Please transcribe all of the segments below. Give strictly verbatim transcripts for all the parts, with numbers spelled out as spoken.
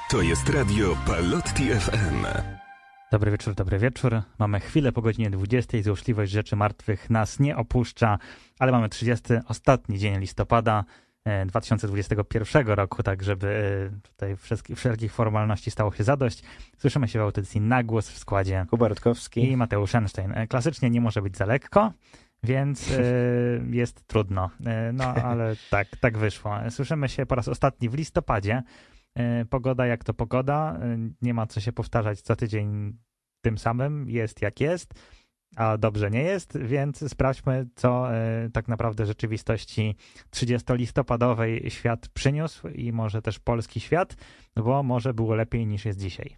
To jest radio Palotti F M. Dobry wieczór, dobry wieczór. Mamy chwilę po godzinie dwudziestej. Złośliwość rzeczy martwych nas nie opuszcza, ale mamy trzydziesty, ostatni dzień listopada dwa tysiące dwudziestego pierwszego roku, tak żeby tutaj wszelkich formalności stało się zadość. Słyszymy się w audycji Na Głos w składzie Kuba Rutkowski i Mateusz Einstein. Klasycznie nie może być za lekko, więc jest trudno. No ale tak, tak wyszło. Słyszymy się po raz ostatni w listopadzie. Pogoda jak to pogoda, nie ma co się powtarzać co tydzień tym samym, jest jak jest, a dobrze nie jest, więc sprawdźmy, co e, tak naprawdę w rzeczywistości trzydziestolistopadowej świat przyniósł i może też polski świat, bo może było lepiej niż jest dzisiaj.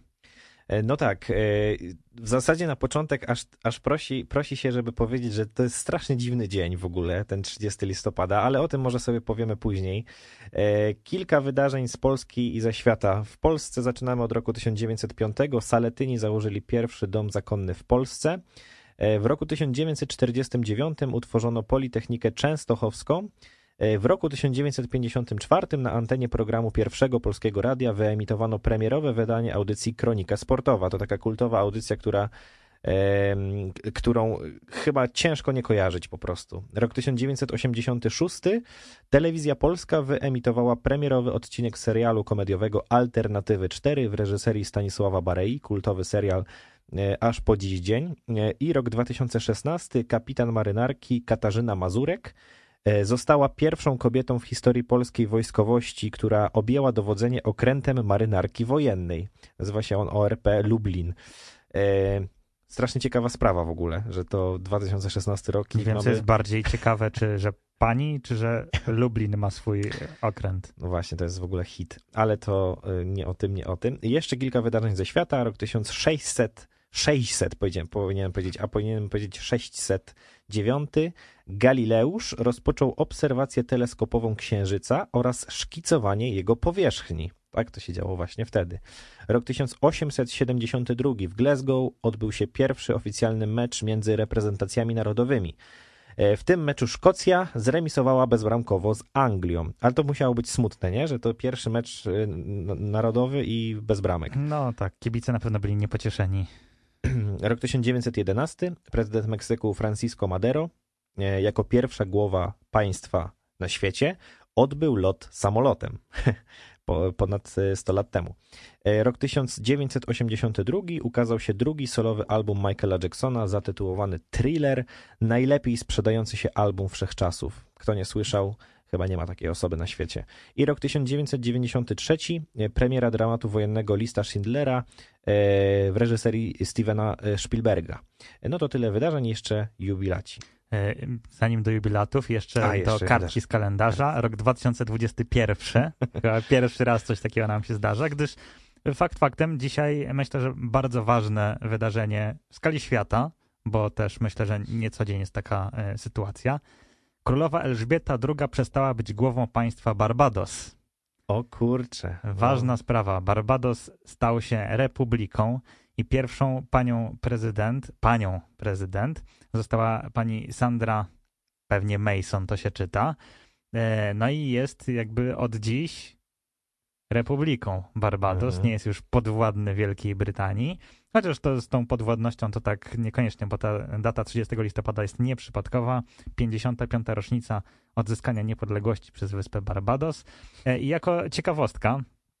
No tak, w zasadzie na początek aż, aż prosi, prosi się, żeby powiedzieć, że to jest strasznie dziwny dzień w ogóle, ten trzydziestego listopada, ale o tym może sobie powiemy później. Kilka wydarzeń z Polski i ze świata. W Polsce zaczynamy od roku tysiąc dziewięćset piątego. Saletyni założyli pierwszy dom zakonny w Polsce. W roku tysiąc dziewięćset czterdziestym dziewiątym utworzono Politechnikę Częstochowską. W roku tysiąc dziewięćset pięćdziesiątym czwartym na antenie programu Pierwszego Polskiego Radia wyemitowano premierowe wydanie audycji Kronika Sportowa. To taka kultowa audycja, która, e, którą chyba ciężko nie kojarzyć po prostu. Rok tysiąc dziewięćset osiemdziesiąty szósty. Telewizja Polska wyemitowała premierowy odcinek serialu komediowego Alternatywy cztery w reżyserii Stanisława Barei, kultowy serial e, aż po dziś dzień. E, I rok dwa tysiące szesnasty. Kapitan marynarki Katarzyna Mazurek została pierwszą kobietą w historii polskiej wojskowości, która objęła dowodzenie okrętem marynarki wojennej. Nazywa się on O R P Lublin. E, strasznie ciekawa sprawa w ogóle, że to dwa tysiące szesnasty rok. Nie wiem, mamy... co jest bardziej ciekawe, czy że pani, czy że Lublin ma swój okręt. No właśnie, to jest w ogóle hit, ale to nie o tym, nie o tym. I jeszcze kilka wydarzeń ze świata. Rok tysiąc sześćset, sześćset powinienem, powinienem powiedzieć, a powinienem powiedzieć sześćset dziewiąty. Galileusz rozpoczął obserwację teleskopową Księżyca oraz szkicowanie jego powierzchni. Tak to się działo właśnie wtedy. Rok tysiąc osiemset siedemdziesiąty drugi. W Glasgow odbył się pierwszy oficjalny mecz między reprezentacjami narodowymi. W tym meczu Szkocja zremisowała bezbramkowo z Anglią. Ale to musiało być smutne, nie? Że to pierwszy mecz narodowy i bez bramek. No tak, kibice na pewno byli niepocieszeni. Rok tysiąc dziewięćset jedenasty. Prezydent Meksyku Francisco Madero jako pierwsza głowa państwa na świecie odbył lot samolotem ponad sto lat temu. Rok tysiąc dziewięćset osiemdziesiąty drugi. Ukazał się drugi solowy album Michaela Jacksona zatytułowany Thriller, najlepiej sprzedający się album wszechczasów. Kto nie słyszał, chyba nie ma takiej osoby na świecie. I rok tysiąc dziewięćset dziewięćdziesiąty trzeci. Premiera dramatu wojennego Lista Schindlera w reżyserii Stevena Spielberga. No to tyle wydarzeń, jeszcze jubilaci. Zanim do jubilatów, jeszcze, A, jeszcze do kartki z kalendarza. Rok dwa tysiące dwudziesty pierwszy. Chyba pierwszy raz coś takiego nam się zdarza, gdyż fakt faktem dzisiaj myślę, że bardzo ważne wydarzenie w skali świata, bo też myślę, że nie co dzień jest taka e, sytuacja. Królowa Elżbieta druga przestała być głową państwa Barbados. O kurczę. Ważna sprawa. Barbados stał się republiką i pierwszą panią prezydent, panią prezydent została pani Sandra, pewnie Mason to się czyta. No i jest jakby od dziś republiką Barbados, mhm. Nie jest już podwładny Wielkiej Brytanii, chociaż to z tą podwładnością to tak niekoniecznie, bo ta data trzydziestego listopada jest nieprzypadkowa, pięćdziesiąta piąta rocznica odzyskania niepodległości przez wyspę Barbados. I jako ciekawostka,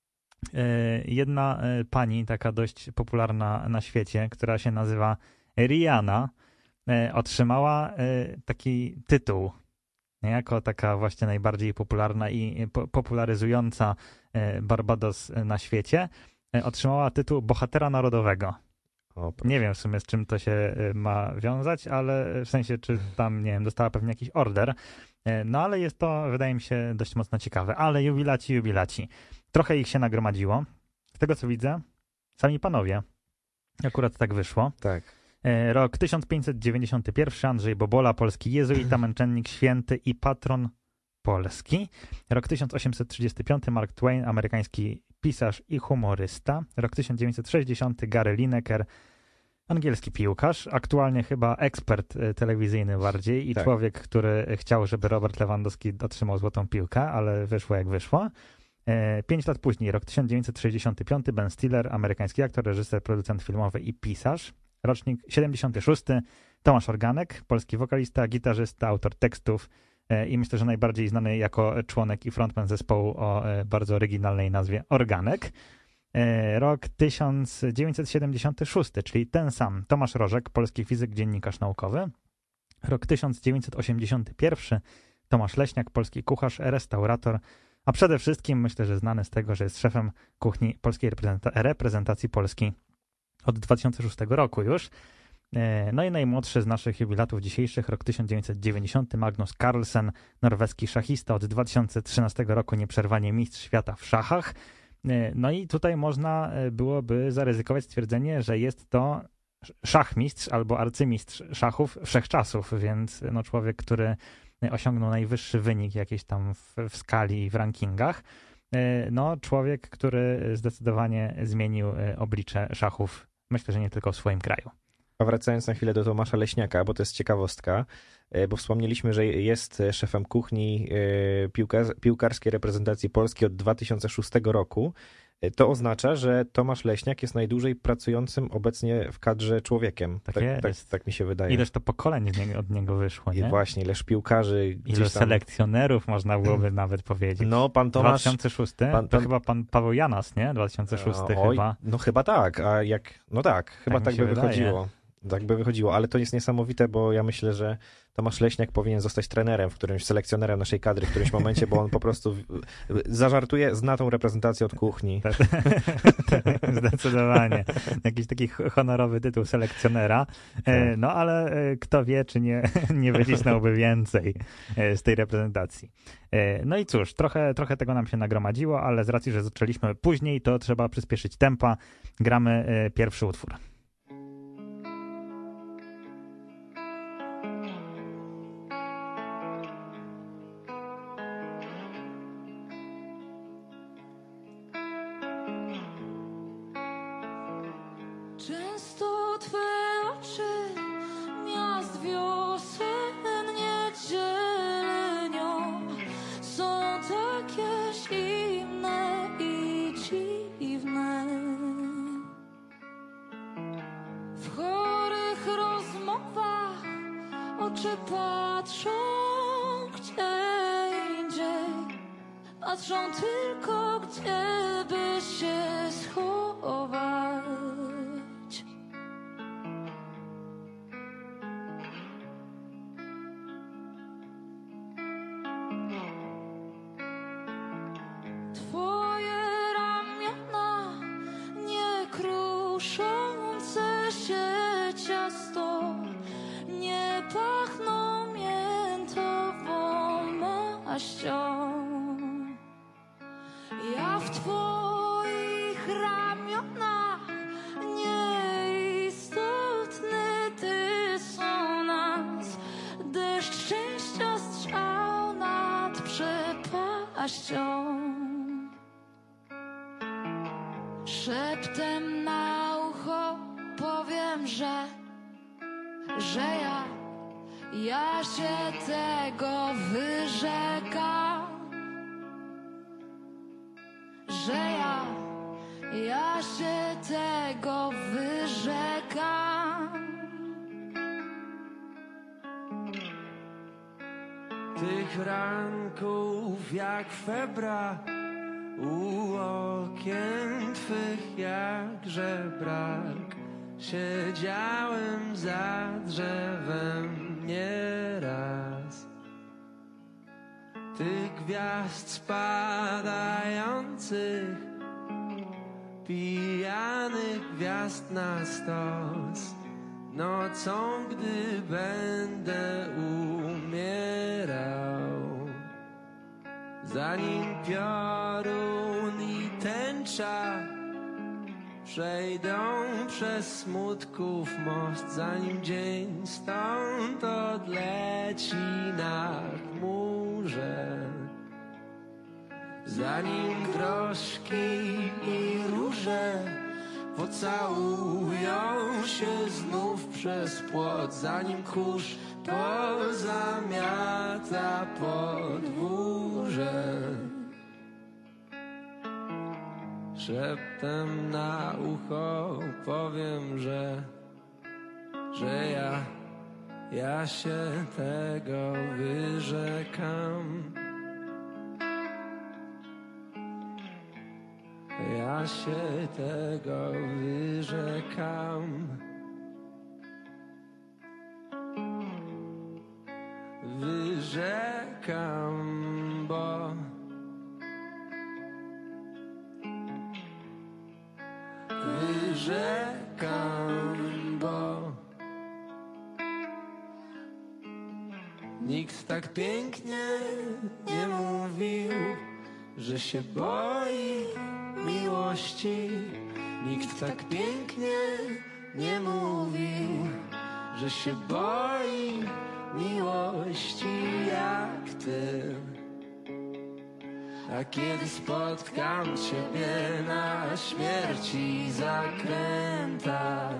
jedna pani, taka dość popularna na świecie, która się nazywa Rihanna, otrzymała taki tytuł, jako taka właśnie najbardziej popularna i popularyzująca Barbados na świecie, otrzymała tytuł bohatera narodowego. O, nie wiem w sumie, z czym to się ma wiązać, ale w sensie, czy tam, nie wiem, dostała pewnie jakiś order. No ale jest to, wydaje mi się, dość mocno ciekawe. Ale jubilaci, jubilaci. Trochę ich się nagromadziło. Z tego, co widzę, sami panowie. Akurat tak wyszło. Tak. Rok tysiąc pięćset dziewięćdziesiąty pierwszy. Andrzej Bobola, polski jezuita, męczennik święty i patron Polski. Rok tysiąc osiemset trzydziesty piąty. Mark Twain, amerykański pisarz i humorysta. Rok tysiąc dziewięćset sześćdziesiąty. Gary Lineker, angielski piłkarz, aktualnie chyba ekspert telewizyjny bardziej i tak. Człowiek, który chciał, żeby Robert Lewandowski otrzymał złotą piłkę, ale wyszło jak wyszło. Pięć lat później, rok tysiąc dziewięćset sześćdziesiąty piąty, Ben Stiller, amerykański aktor, reżyser, producent filmowy i pisarz. Rocznik siedemdziesiąty szósty, Tomasz Organek, polski wokalista, gitarzysta, autor tekstów i myślę, że najbardziej znany jako członek i frontman zespołu o bardzo oryginalnej nazwie Organek. Rok tysiąc dziewięćset siedemdziesiąty szósty, czyli ten sam, Tomasz Rożek, polski fizyk, dziennikarz naukowy. Rok tysiąc dziewięćset osiemdziesiąty pierwszy, Tomasz Leśniak, polski kucharz, restaurator, a przede wszystkim myślę, że znany z tego, że jest szefem kuchni polskiej reprezenta- reprezentacji Polski od dwa tysiące szóstego roku już. No i najmłodszy z naszych jubilatów dzisiejszych, rok tysiąc dziewięćset dziewięćdziesiąty, Magnus Carlsen, norweski szachista, od dwa tysiące trzynastego roku nieprzerwanie mistrz świata w szachach. No i tutaj można byłoby zaryzykować stwierdzenie, że jest to szachmistrz albo arcymistrz szachów wszechczasów, więc no człowiek, który osiągnął najwyższy wynik jakiś tam w, w skali i w rankingach. No człowiek, który zdecydowanie zmienił oblicze szachów, myślę, że nie tylko w swoim kraju. A wracając na chwilę do Tomasza Leśniaka, bo to jest ciekawostka, bo wspomnieliśmy, że jest szefem kuchni piłkar- piłkarskiej reprezentacji Polski od dwa tysiące szóstego roku. To oznacza, że Tomasz Leśniak jest najdłużej pracującym obecnie w kadrze człowiekiem. Tak, tak, jest. tak, tak mi się wydaje. Ileż to pokoleń od niego wyszło, nie? I właśnie, ileż piłkarzy. Ileż tam... selekcjonerów można byłoby nawet powiedzieć. No, pan Tomasz... dwa tysiące szósty? Pan, to pan... chyba pan Paweł Janas, nie? dwa tysiące szósty Oj, chyba. No chyba tak, a jak... No tak, chyba tak tak by wydaje. wychodziło. Tak by wychodziło, ale to jest niesamowite, bo ja myślę, że Tomasz Leśniak powinien zostać trenerem, w którymś selekcjonerem naszej kadry w którymś momencie, bo on po prostu zażartuje, zna tą reprezentację od kuchni. Zdecydowanie. Jakiś taki honorowy tytuł selekcjonera. No ale kto wie, czy nie, nie wycisnąłby więcej z tej reprezentacji. No i cóż, trochę, trochę tego nam się nagromadziło, ale z racji, że zaczęliśmy później, to trzeba przyspieszyć tempa. Gramy pierwszy utwór. Często Twe oczy miast wiosennie zielenią są takie zimne i dziwne. W chorych rozmowach oczy patrzą gdzie indziej, patrzą tylko gdzie by się schować. Twoje ramiona nie kruszące się ciasto nie pachną miętową maścią. Ja w Twoich ramionach nieistotny dysonans, deszcz szczęścia strzał nad przepaścią. Szeptem na ucho powiem, że, że ja, ja się tego wyrzekam, że ja, ja się tego wyrzekam. Tych ranków jak febra u okien Twych jakże brak. Siedziałem za drzewem nieraz. Tych gwiazd spadających, pijanych gwiazd na stos, nocą, gdy będę umierał. Zanim piorun i tęcza przejdą przez smutków most, zanim dzień stąd odleci na chmurze, zanim groszki i róże pocałują się znów przez płot, zanim kurz pozamiata podwórze. szeptem na ucho powiem, że Że ja, ja się tego wyrzekam. Ja się tego wyrzekam. Wyrzekam, bo Wyrzekam, bo nikt tak pięknie nie mówił, że się boi miłości. Nikt tak pięknie nie mówił, że się boi miłości jak ty. A kiedy spotkam ciebie na śmierci zakrętach,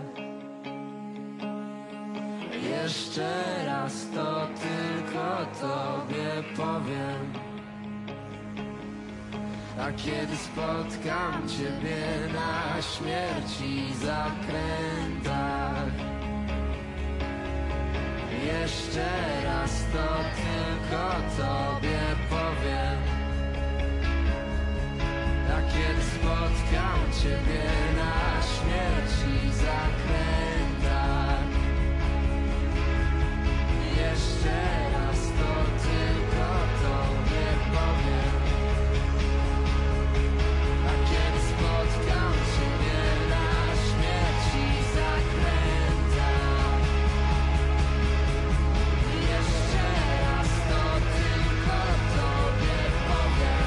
jeszcze raz to tylko tobie powiem. A kiedy spotkam ciebie na śmierci zakrętach, jeszcze raz to tylko tobie powiem. A kiedy spotkam ciebie na śmierci zakrętach, jeszcze raz to tylko tobie powiem. A kiedy spotkam ciebie na śmierci zakrętach, jeszcze raz to tylko tobie powiem.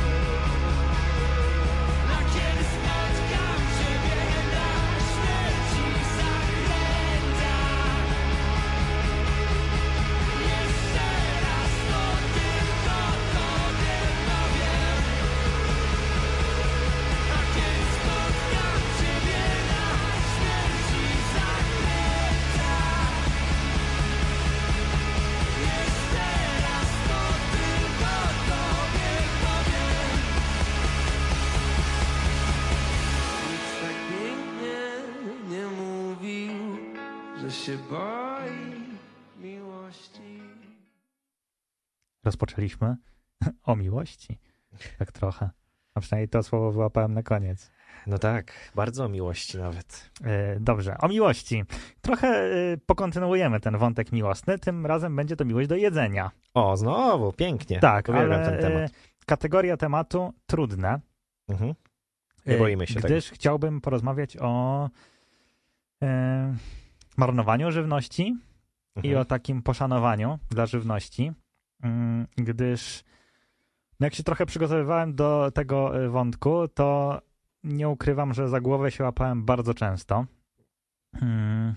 A kiedy spotkam ciebie na śmierci zakrętach, jeszcze raz to tylko tobie powiem. A kiedy spotkam ciebie na śmierci zakrętach, jeszcze raz to tylko tobie powiem. Nikt tak pięknie nie mówił, że się boi miłości. Rozpoczęliśmy o miłości. Tak trochę. A przynajmniej to słowo wyłapałem na koniec. No tak, bardzo o miłości nawet. E, Dobrze, o miłości. Trochę e, pokontynuujemy ten wątek miłosny. Tym razem będzie to miłość do jedzenia. O, znowu, pięknie. Tak, Uwielbiam ale ten temat. e, kategoria tematu trudne. Mhm. Nie e, boimy się Gdyż chciałbym porozmawiać o e, marnowaniu żywności tego. i Mhm. o takim poszanowaniu dla żywności, mm, gdyż no jak się trochę przygotowywałem do tego y, wątku, to nie ukrywam, że za głowę się łapałem bardzo często. Mm.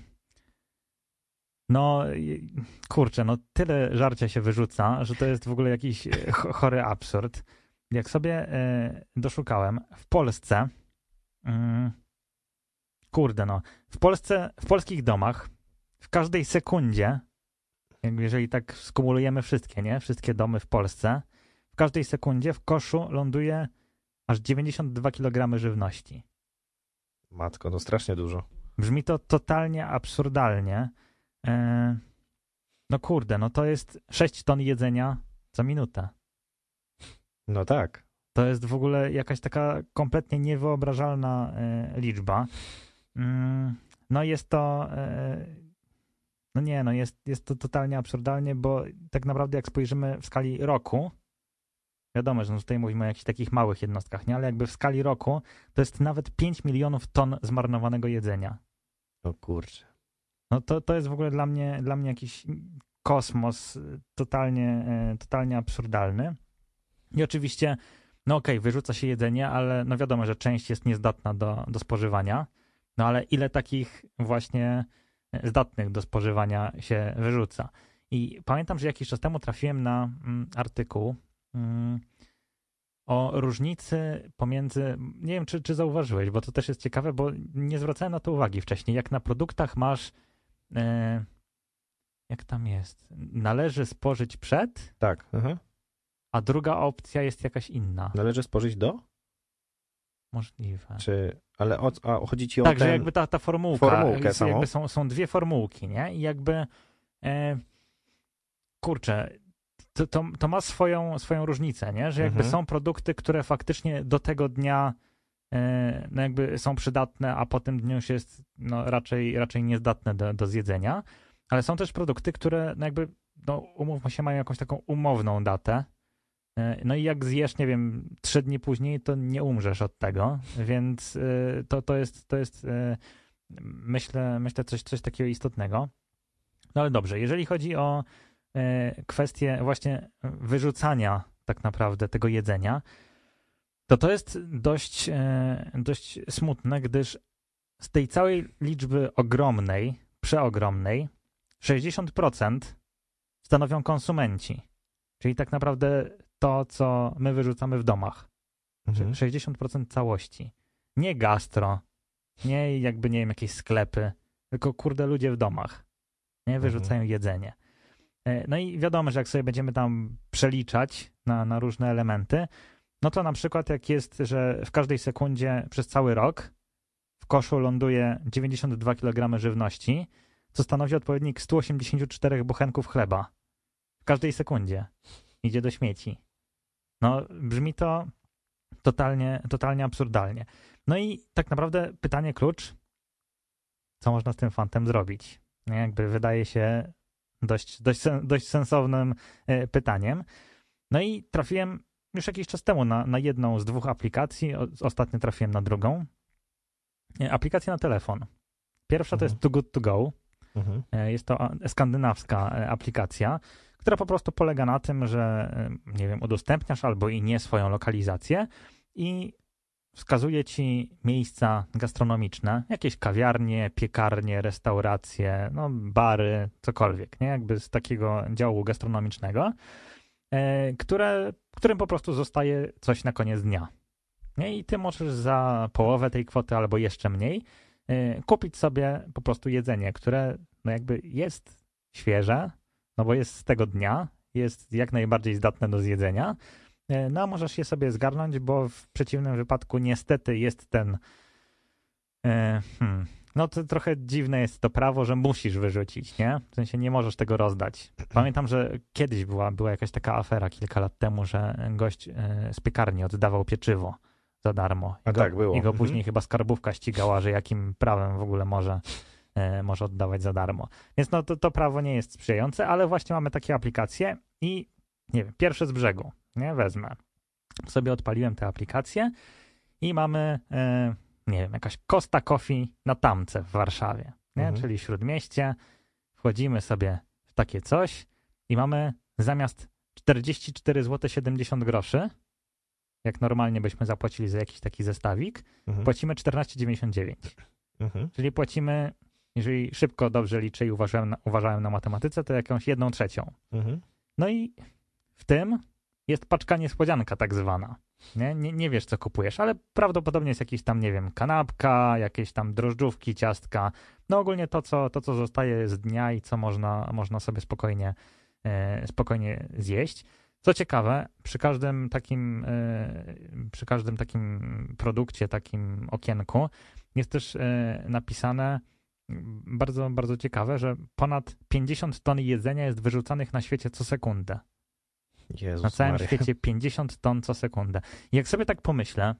No, i- kurczę, no tyle żarcia się wyrzuca, że to jest w ogóle jakiś y, ch- chory absurd. Jak sobie y, doszukałem, w Polsce, mm, kurde no, w Polsce, w polskich domach w każdej sekundzie, jak- jeżeli tak skumulujemy wszystkie, nie? Wszystkie domy w Polsce, w każdej sekundzie w koszu ląduje aż dziewięćdziesiąt dwa kilogramy żywności. Matko, to strasznie dużo. Brzmi to totalnie absurdalnie. E, no kurde, no to jest sześć ton jedzenia co minutę. No tak. To jest w ogóle jakaś taka kompletnie niewyobrażalna e, liczba. Mm, no jest to... E, no nie, no jest, jest to totalnie absurdalnie, bo tak naprawdę jak spojrzymy w skali roku, wiadomo, że no tutaj mówimy o jakichś takich małych jednostkach, nie? Ale jakby w skali roku to jest nawet pięć milionów ton zmarnowanego jedzenia. O kurczę. No to, to jest w ogóle dla mnie, dla mnie jakiś kosmos totalnie, e, totalnie absurdalny. I oczywiście, no okej, wyrzuca się jedzenie, ale no wiadomo, że część jest niezdatna do, do spożywania. No ale ile takich właśnie zdatnych do spożywania się wyrzuca? I pamiętam, że jakiś czas temu trafiłem na mm, artykuł mm, o różnicy pomiędzy, nie wiem czy, czy zauważyłeś, bo to też jest ciekawe, bo nie zwracałem na to uwagi wcześniej. Jak na produktach masz, e, jak tam jest, należy spożyć przed, Tak. Mhm. a druga opcja jest jakaś inna. Należy spożyć do? Możliwe. Czy, ale o, a chodzi ci o Tak, ten... że jakby ta, ta formułka, formułkę samą? jakby są, są dwie formułki, nie? I jakby e, kurczę, to, to, to ma swoją, swoją różnicę, nie? Że jakby Mhm. są produkty, które faktycznie do tego dnia e, no jakby są przydatne, a po tym dniu już jest no raczej, raczej niezdatne do, do zjedzenia, ale są też produkty, które no jakby, no umówmy się, mają jakąś taką umowną datę. No i jak zjesz, nie wiem, trzy dni później, to nie umrzesz od tego, więc y, to, to jest, to jest y, myślę, myślę coś, coś takiego istotnego. No ale dobrze, jeżeli chodzi o y, kwestię właśnie wyrzucania tak naprawdę tego jedzenia, to to jest dość, y, dość smutne, gdyż z tej całej liczby ogromnej, przeogromnej, sześćdziesiąt procent stanowią konsumenci. Czyli tak naprawdę to, co my wyrzucamy w domach. Mhm. sześćdziesiąt procent całości. Nie gastro, nie jakby, nie wiem, jakieś sklepy, tylko kurde ludzie w domach. Nie wyrzucają Mhm. jedzenie. No i wiadomo, że jak sobie będziemy tam przeliczać na, na różne elementy, no to na przykład jak jest, że w każdej sekundzie przez cały rok w koszu ląduje dziewięćdziesiąt dwa kilogramy żywności, co stanowi odpowiednik stu osiemdziesięciu czterech bochenków chleba. W każdej sekundzie idzie do śmieci. No, brzmi to totalnie, totalnie absurdalnie. No i tak naprawdę pytanie klucz, co można z tym fantem zrobić? Nie, jakby wydaje się dość, dość, dość sensownym e, pytaniem. No i trafiłem już jakiś czas temu na, na jedną z dwóch aplikacji, o, ostatnio trafiłem na drugą. E, aplikacja na telefon. Pierwsza to Mhm. jest Too Good To Go. Mhm. E, jest to a, skandynawska e, aplikacja, która po prostu polega na tym, że nie wiem, udostępniasz albo i nie swoją lokalizację i wskazuje ci miejsca gastronomiczne, jakieś kawiarnie, piekarnie, restauracje, no bary, cokolwiek, nie? Jakby z takiego działu gastronomicznego, e, które, którym po prostu zostaje coś na koniec dnia. Nie? I ty możesz za połowę tej kwoty albo jeszcze mniej e, kupić sobie po prostu jedzenie, które no jakby jest świeże, no bo jest z tego dnia, jest jak najbardziej zdatne do zjedzenia, no a możesz je sobie zgarnąć, bo w przeciwnym wypadku niestety jest ten, e, hmm, no to trochę dziwne jest to prawo, że musisz wyrzucić, nie? W sensie nie możesz tego rozdać. Pamiętam, że kiedyś była, była jakaś taka afera kilka lat temu, że gość e, z piekarni oddawał pieczywo za darmo. I A go, tak było. I go Mhm. później chyba skarbówka ścigała, że jakim prawem w ogóle może może oddawać za darmo. Więc no to, to prawo nie jest sprzyjające, ale właśnie mamy takie aplikacje i nie wiem, pierwsze z brzegu, nie, wezmę. Sobie odpaliłem tę aplikację i mamy, e, nie wiem, jakaś Costa Coffee na Tamce w Warszawie, nie, Mhm. czyli Śródmieście. Wchodzimy sobie w takie coś i mamy zamiast czterdzieści cztery złote siedemdziesiąt groszy, jak normalnie byśmy zapłacili za jakiś taki zestawik, Mhm. płacimy czternaście dziewięćdziesiąt dziewięć. Mhm. Czyli płacimy, jeżeli szybko, dobrze liczę i uważałem na, uważałem na matematyce, to jakąś jedną trzecią. Mhm. No i w tym jest paczka niespodzianka tak zwana. Nie, nie, nie wiesz, co kupujesz, ale prawdopodobnie jest jakiś tam, nie wiem, kanapka, jakieś tam drożdżówki, ciastka. No ogólnie to, co, to, co zostaje z dnia i co można, można sobie spokojnie, e, spokojnie zjeść. Co ciekawe, przy każdym takim, e, przy każdym takim produkcie, takim okienku jest też e, napisane bardzo, bardzo ciekawe, że ponad pięćdziesiąt ton jedzenia jest wyrzucanych na świecie co sekundę. Jezus Na całym Maria. świecie pięćdziesiąt ton co sekundę. I jak sobie tak pomyślę,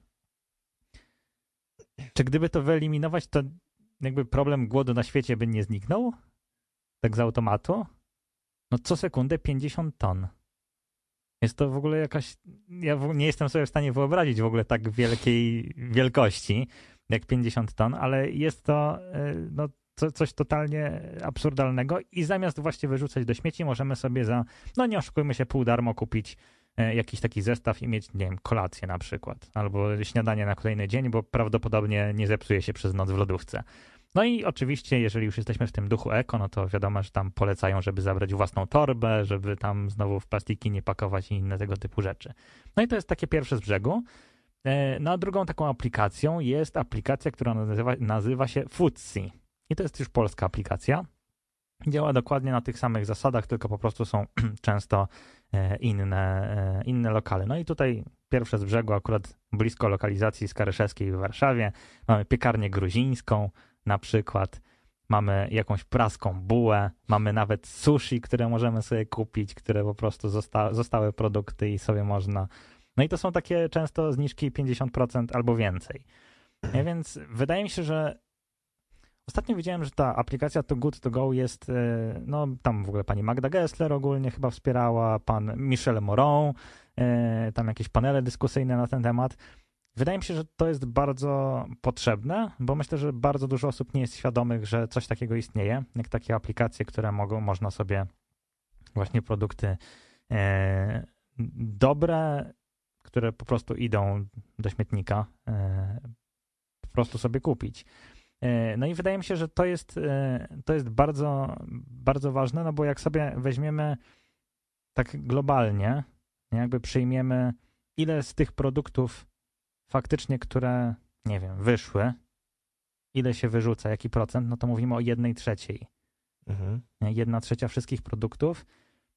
czy gdyby to wyeliminować, to jakby problem głodu na świecie by nie zniknął? Tak z automatu? No co sekundę pięćdziesiąt ton. Jest to w ogóle jakaś... Ja w... nie jestem sobie w stanie wyobrazić w ogóle tak wielkiej wielkości jak pięćdziesiąt ton, ale jest to yy, no, co, coś totalnie absurdalnego i zamiast właśnie wyrzucać do śmieci, możemy sobie za, no nie oszukujmy się, pół darmo kupić yy, jakiś taki zestaw i mieć, nie wiem, kolację na przykład, albo śniadanie na kolejny dzień, bo prawdopodobnie nie zepsuje się przez noc w lodówce. No i oczywiście, jeżeli już jesteśmy w tym duchu eko, no to wiadomo, że tam polecają, żeby zabrać własną torbę, żeby tam znowu w plastiki nie pakować i inne tego typu rzeczy. No i to jest takie pierwsze z brzegu. No a drugą taką aplikacją jest aplikacja, która nazywa, nazywa się Foodsie. I to jest już polska aplikacja. Działa dokładnie na tych samych zasadach, tylko po prostu są często inne, inne lokale. No i tutaj pierwsze z brzegu, akurat blisko lokalizacji Skaryszewskiej w Warszawie, mamy piekarnię gruzińską na przykład, mamy jakąś praską bułę, mamy nawet sushi, które możemy sobie kupić, które po prostu zosta- zostały produkty i sobie można... No i to są takie często zniżki pięćdziesiąt procent albo więcej. Ja więc wydaje mi się, że ostatnio widziałem, że ta aplikacja Too Good To Go jest, no tam w ogóle pani Magda Gessler ogólnie chyba wspierała, pan Michel Moron, tam jakieś panele dyskusyjne na ten temat. Wydaje mi się, że to jest bardzo potrzebne, bo myślę, że bardzo dużo osób nie jest świadomych, że coś takiego istnieje, jak takie aplikacje, które mogą, można sobie właśnie produkty e, dobre, które po prostu idą do śmietnika, e, po prostu sobie kupić. E, no i wydaje mi się, że to jest, e, to jest bardzo, bardzo ważne, no bo jak sobie weźmiemy tak globalnie, jakby przyjmiemy, ile z tych produktów faktycznie, które, nie wiem, wyszły, ile się wyrzuca, jaki procent, no to mówimy o jednej trzeciej. Mhm. Jedna trzecia wszystkich produktów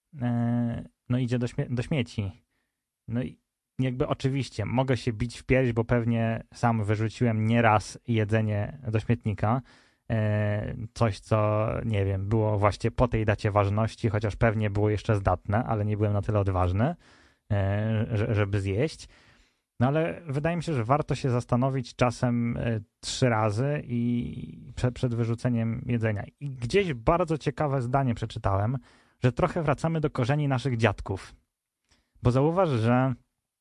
e, no idzie do, śmie- do śmieci. No i jakby oczywiście mogę się bić w pierś, bo pewnie sam wyrzuciłem nieraz jedzenie do śmietnika. E, coś, co, nie wiem, było właśnie po tej dacie ważności, chociaż pewnie było jeszcze zdatne, ale nie byłem na tyle odważny, e, żeby zjeść. No ale wydaje mi się, że warto się zastanowić czasem y, trzy razy i przed, przed wyrzuceniem jedzenia. I gdzieś bardzo ciekawe zdanie przeczytałem, że trochę wracamy do korzeni naszych dziadków. Bo zauważ, że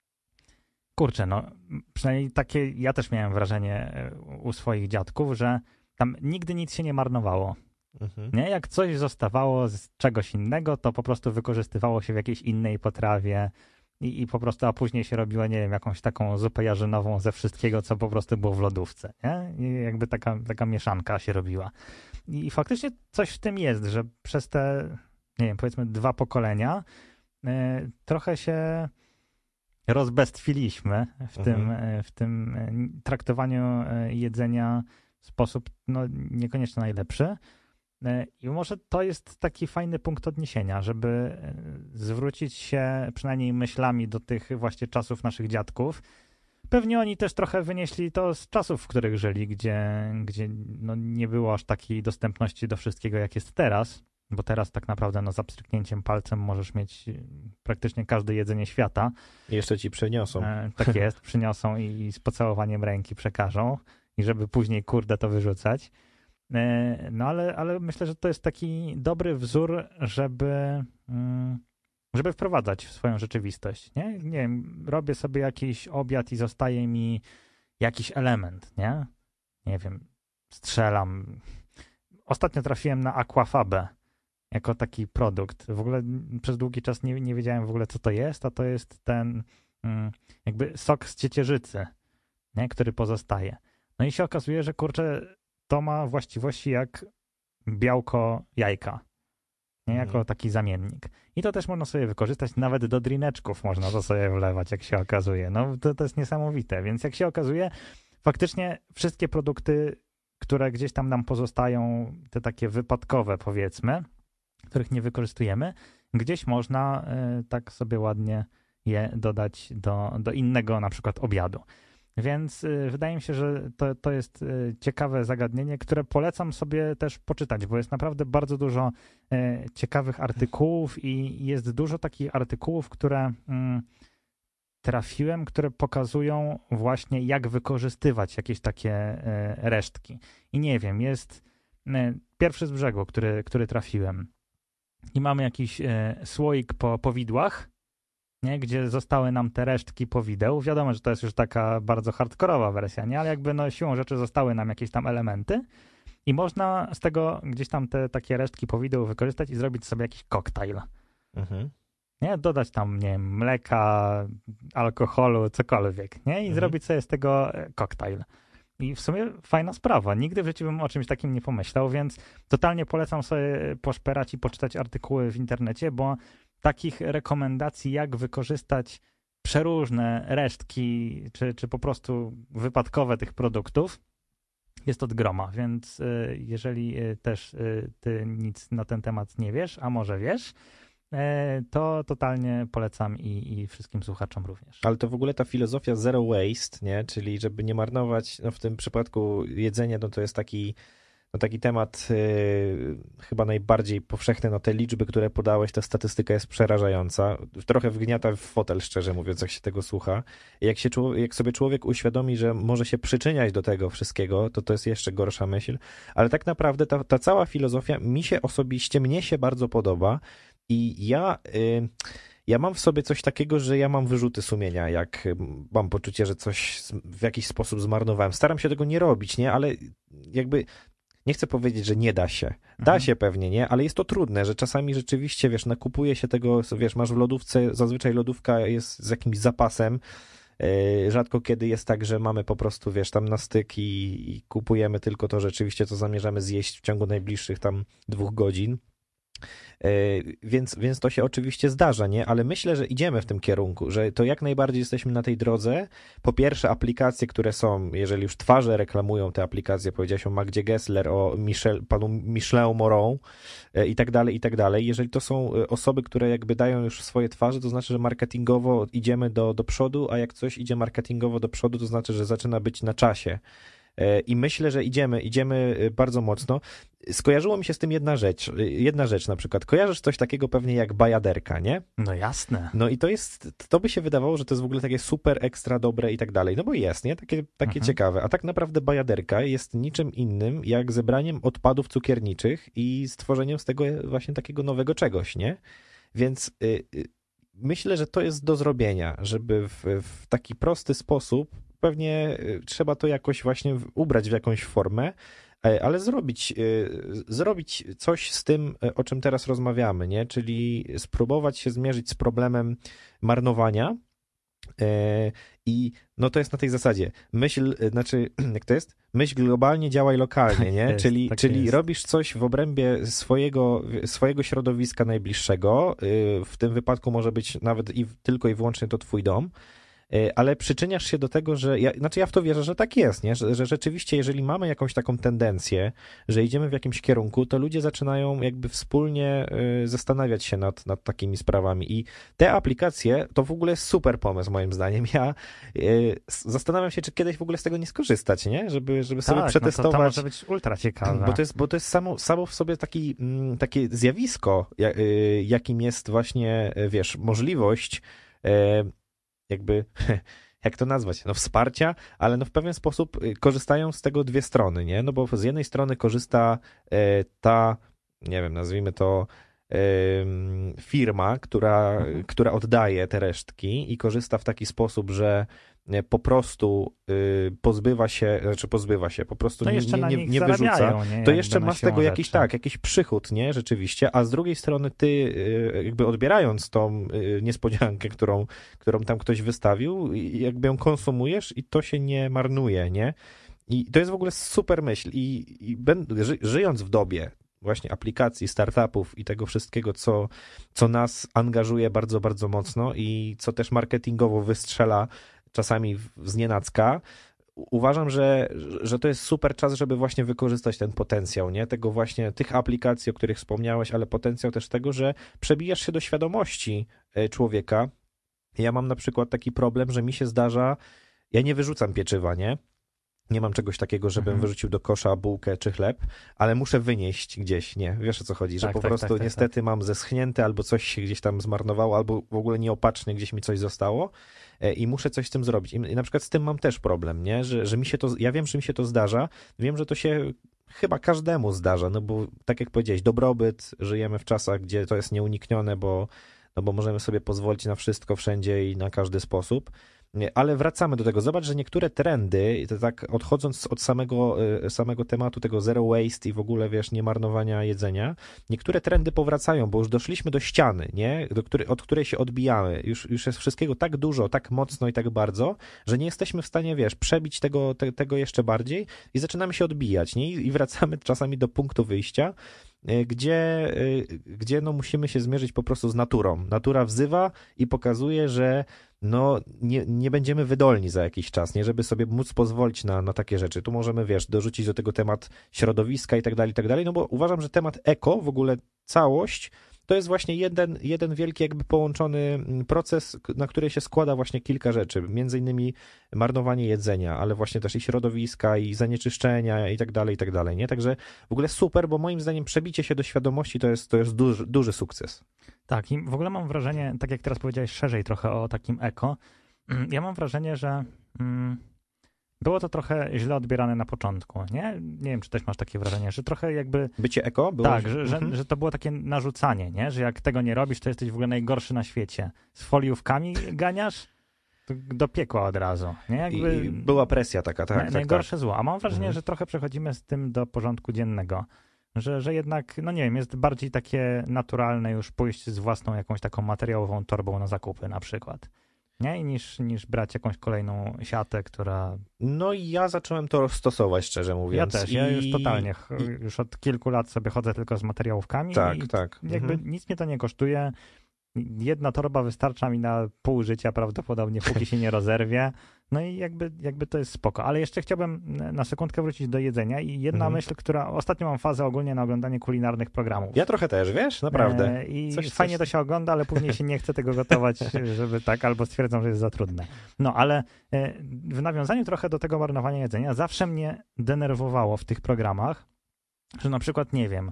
kurczę, no przynajmniej takie, ja też miałem wrażenie u swoich dziadków, że tam nigdy nic się nie marnowało. Mhm. Nie? Jak coś zostawało z czegoś innego, to po prostu wykorzystywało się w jakiejś innej potrawie. I, I po prostu, a później się robiło, nie wiem, jakąś taką zupę jarzynową ze wszystkiego, co po prostu było w lodówce, nie? I jakby taka, taka mieszanka się robiła. I, I faktycznie coś w tym jest, że przez te, nie wiem, powiedzmy dwa pokolenia y, trochę się rozbestwiliśmy w, mhm. tym, y, w tym y, traktowaniu y, jedzenia w sposób no, niekoniecznie najlepszy. I może to jest taki fajny punkt odniesienia, żeby zwrócić się przynajmniej myślami do tych właśnie czasów naszych dziadków. Pewnie oni też trochę wynieśli to z czasów, w których żyli, gdzie, gdzie no nie było aż takiej dostępności do wszystkiego, jak jest teraz, bo teraz tak naprawdę no, za pstryknięciem palcem możesz mieć praktycznie każde jedzenie świata. I jeszcze ci przyniosą. E, tak jest, przyniosą i z pocałowaniem ręki przekażą i żeby później kurde to wyrzucać. No ale, ale myślę, że to jest taki dobry wzór, żeby, żeby wprowadzać w swoją rzeczywistość, nie? Nie wiem, robię sobie jakiś obiad i zostaje mi jakiś element, nie? Nie wiem, strzelam. Ostatnio trafiłem na aquafabę jako taki produkt. W ogóle przez długi czas nie, nie wiedziałem w ogóle, co to jest, a to jest ten jakby sok z ciecierzycy, nie? Który pozostaje. No i się okazuje, że kurczę, to ma właściwości jak białko jajka, nie? Jako mhm. taki zamiennik. I to też można sobie wykorzystać, nawet do drineczków można to sobie wlewać, jak się okazuje. No to, to jest niesamowite, więc jak się okazuje, faktycznie wszystkie produkty, które gdzieś tam nam pozostają, te takie wypadkowe powiedzmy, których nie wykorzystujemy, gdzieś można y, tak sobie ładnie je dodać do, do innego na przykład obiadu. Więc y, wydaje mi się, że to, to jest y, ciekawe zagadnienie, które polecam sobie też poczytać, bo jest naprawdę bardzo dużo y, ciekawych artykułów i jest dużo takich artykułów, które y, trafiłem, które pokazują właśnie, jak wykorzystywać jakieś takie y, resztki. I nie wiem, jest y, pierwszy z brzegu, który, który trafiłem. I mamy jakiś y, słoik po powidłach, nie? Gdzie zostały nam te resztki powideł. Wiadomo, że to jest już taka bardzo hardkorowa wersja, nie? Ale jakby no, siłą rzeczy zostały nam jakieś tam elementy i można z tego gdzieś tam te takie resztki powideł wykorzystać i zrobić sobie jakiś koktajl. Mhm. Nie? Dodać tam, nie wiem, mleka, alkoholu, cokolwiek, nie? I mhm. zrobić sobie z tego koktajl. I w sumie fajna sprawa. Nigdy w życiu bym o czymś takim nie pomyślał, więc totalnie polecam sobie poszperać i poczytać artykuły w internecie, bo takich rekomendacji, jak wykorzystać przeróżne resztki, czy, czy po prostu wypadkowe tych produktów, jest od groma, więc y, jeżeli y, też y, ty nic na ten temat nie wiesz, a może wiesz, y, to totalnie polecam i, i wszystkim słuchaczom również. Ale to w ogóle ta filozofia zero waste, nie? Czyli żeby nie marnować, no w tym przypadku jedzenie, no to jest taki, no taki temat yy, chyba najbardziej powszechny, no te liczby, które podałeś, ta statystyka jest przerażająca. Trochę wgniata w fotel, szczerze mówiąc, jak się tego słucha. Jak, się, jak sobie człowiek uświadomi, że może się przyczyniać do tego wszystkiego, to to jest jeszcze gorsza myśl. Ale tak naprawdę ta, ta cała filozofia mi się osobiście, mnie się bardzo podoba i ja... Yy, Ja mam w sobie coś takiego, że ja mam wyrzuty sumienia, jak mam poczucie, że coś w jakiś sposób zmarnowałem. Staram się tego nie robić, nie? Ale jakby nie chcę powiedzieć, że nie da się. Da Mhm. się pewnie, nie? Ale jest to trudne, że czasami rzeczywiście, wiesz, nakupuje się tego, wiesz, masz w lodówce, zazwyczaj lodówka jest z jakimś zapasem. Rzadko kiedy jest tak, że mamy po prostu, wiesz, tam na styk i, i kupujemy tylko to rzeczywiście, co zamierzamy zjeść w ciągu najbliższych tam dwóch godzin. Więc, więc to się oczywiście zdarza, nie? Ale myślę, że idziemy w tym kierunku, że to jak najbardziej jesteśmy na tej drodze. Po pierwsze aplikacje, które są, jeżeli już twarze reklamują te aplikacje, powiedziałeś o Magdzie Gessler, o Michel, panu Michelin Moron i tak dalej, i tak dalej. Jeżeli to są osoby, które jakby dają już swoje twarze, to znaczy, że marketingowo idziemy do, do przodu, a jak coś idzie marketingowo do przodu, to znaczy, że zaczyna być na czasie. I myślę, że idziemy, idziemy bardzo mocno. Skojarzyło mi się z tym jedna rzecz. Jedna rzecz na przykład. Kojarzysz coś takiego pewnie jak bajaderka, nie? No jasne. No i to jest, to by się wydawało, że to jest w ogóle takie super ekstra dobre i tak dalej. No bo jest, nie? Takie, takie Mhm. ciekawe. A tak naprawdę bajaderka jest niczym innym jak zebraniem odpadów cukierniczych i stworzeniem z tego właśnie takiego nowego czegoś, nie? Więc y, y, myślę, że to jest do zrobienia, żeby w, w taki prosty sposób pewnie trzeba to jakoś właśnie ubrać w jakąś formę, ale zrobić, zrobić coś z tym, o czym teraz rozmawiamy, nie? Czyli spróbować się zmierzyć z problemem marnowania i no to jest na tej zasadzie. Myśl, znaczy, jak to jest? Myśl globalnie, działaj lokalnie, nie? Jest, czyli tak czyli jest. robisz coś w obrębie swojego, swojego środowiska najbliższego, w tym wypadku może być nawet i tylko i wyłącznie to twój dom, ale przyczyniasz się do tego, że, ja, znaczy ja w to wierzę, że tak jest, nie? Że, że rzeczywiście, jeżeli mamy jakąś taką tendencję, że idziemy w jakimś kierunku, to ludzie zaczynają jakby wspólnie y, zastanawiać się nad, nad takimi sprawami i te aplikacje to w ogóle jest super pomysł moim zdaniem. Ja y, zastanawiam się, czy kiedyś w ogóle z tego nie skorzystać, nie? Żeby, żeby sobie Tak, przetestować. no to, to może być ultra ciekawe. Bo to jest, bo to jest samo, samo w sobie taki, mm, takie zjawisko, ja, y, jakim jest właśnie, wiesz, możliwość y, jakby, jak to nazwać, no wsparcia, ale no w pewien sposób korzystają z tego dwie strony, nie? No bo z jednej strony korzysta e, ta, nie wiem, nazwijmy to e, firma, która, mhm. która oddaje te resztki i korzysta w taki sposób, że po prostu y, pozbywa się, znaczy pozbywa się, po prostu no nie, jeszcze nie, na nie, nich nie wyrzuca, nie? to Jakby jeszcze na ma z tego siłą jakiś, rzeczy. tak, jakiś przychód, nie, rzeczywiście, a z drugiej strony ty y, jakby odbierając tą y, niespodziankę, którą, którą tam ktoś wystawił, jakby ją konsumujesz i to się nie marnuje, nie? I to jest w ogóle super myśl i, i będ, ży, żyjąc w dobie właśnie aplikacji, startupów i tego wszystkiego, co, co nas angażuje bardzo, bardzo mocno i co też marketingowo wystrzela czasami z nienacka, uważam, że, że to jest super czas, żeby właśnie wykorzystać ten potencjał, nie? Tego właśnie, tych aplikacji, o których wspomniałeś, ale potencjał też tego, że przebijasz się do świadomości człowieka. Ja mam na przykład taki problem, że mi się zdarza, ja nie wyrzucam pieczywa, nie? Nie mam czegoś takiego, żebym mhm. wyrzucił do kosza bułkę czy chleb, ale muszę wynieść gdzieś, nie? Wiesz o co chodzi, że tak, po tak, prostu tak, tak, niestety tak. mam zeschnięte albo coś się gdzieś tam zmarnowało, albo w ogóle nieopatrznie gdzieś mi coś zostało i muszę coś z tym zrobić. I na przykład z tym mam też problem, nie? Że, że mi się to, ja wiem, że mi się to zdarza, wiem, że to się chyba każdemu zdarza, no bo tak jak powiedziałeś, dobrobyt, żyjemy w czasach, gdzie to jest nieuniknione, bo, no bo możemy sobie pozwolić na wszystko wszędzie i na każdy sposób. Ale wracamy do tego. Zobacz, że niektóre trendy, to tak odchodząc od samego, samego tematu tego zero waste i w ogóle, wiesz, nie marnowania jedzenia, niektóre trendy powracają, bo już doszliśmy do ściany, nie? Do której, od której się odbijamy. Już, już jest wszystkiego tak dużo, tak mocno i tak bardzo, że nie jesteśmy w stanie, wiesz, przebić tego, te, tego jeszcze bardziej i zaczynamy się odbijać, nie? I wracamy czasami do punktu wyjścia. gdzie, gdzie no musimy się zmierzyć po prostu z naturą. Natura wzywa i pokazuje, że no nie, nie będziemy wydolni za jakiś czas, nie, żeby sobie móc pozwolić na, na takie rzeczy. Tu możemy, wiesz, dorzucić do tego temat środowiska i tak dalej, i tak dalej, no bo uważam, że temat eko, w ogóle całość, to jest właśnie jeden, jeden wielki jakby połączony proces, na który się składa właśnie kilka rzeczy, między innymi marnowanie jedzenia, ale właśnie też i środowiska, i zanieczyszczenia i tak dalej, i tak dalej, nie? Także w ogóle super, bo moim zdaniem przebicie się do świadomości to jest, to jest duży, duży sukces. Tak, i w ogóle mam wrażenie, tak jak teraz powiedziałeś szerzej trochę o takim eko, ja mam wrażenie, że mm, było to trochę źle odbierane na początku, nie? Nie wiem, czy też masz takie wrażenie, że trochę jakby... Bycie eko? Było... Tak, że, mhm. że, że to było takie narzucanie, nie? Że jak tego nie robisz, to jesteś w ogóle najgorszy na świecie. Z foliówkami ganiasz, to do piekła od razu, nie? Jakby... I, i była presja taka, tak, na, tak, najgorsze tak. zło. A mam wrażenie, mhm. że trochę przechodzimy z tym do porządku dziennego. Że, że jednak, no nie wiem, jest bardziej takie naturalne już pójść z własną jakąś taką materiałową torbą na zakupy na przykład. Nie? Niż, niż brać jakąś kolejną siatę, która... No i ja zacząłem to stosować, szczerze mówiąc. Ja też, I... ja już totalnie, I... już od kilku lat sobie chodzę tylko z materiałówkami. Tak, i tak. Jakby mhm. nic mnie to nie kosztuje. Jedna torba wystarcza mi na pół życia prawdopodobnie, póki się nie rozerwie. No i jakby, jakby to jest spoko. Ale jeszcze chciałbym na sekundkę wrócić do jedzenia i jedna mhm. myśl, która... Ostatnio mam fazę ogólnie na oglądanie kulinarnych programów. Ja trochę też, wiesz? Naprawdę. E, I coś, fajnie coś... to się ogląda, ale później się nie chce tego gotować, żeby tak, albo stwierdzą, że jest za trudne. No, ale e, w nawiązaniu trochę do tego marnowania jedzenia, zawsze mnie denerwowało w tych programach, że na przykład, nie wiem,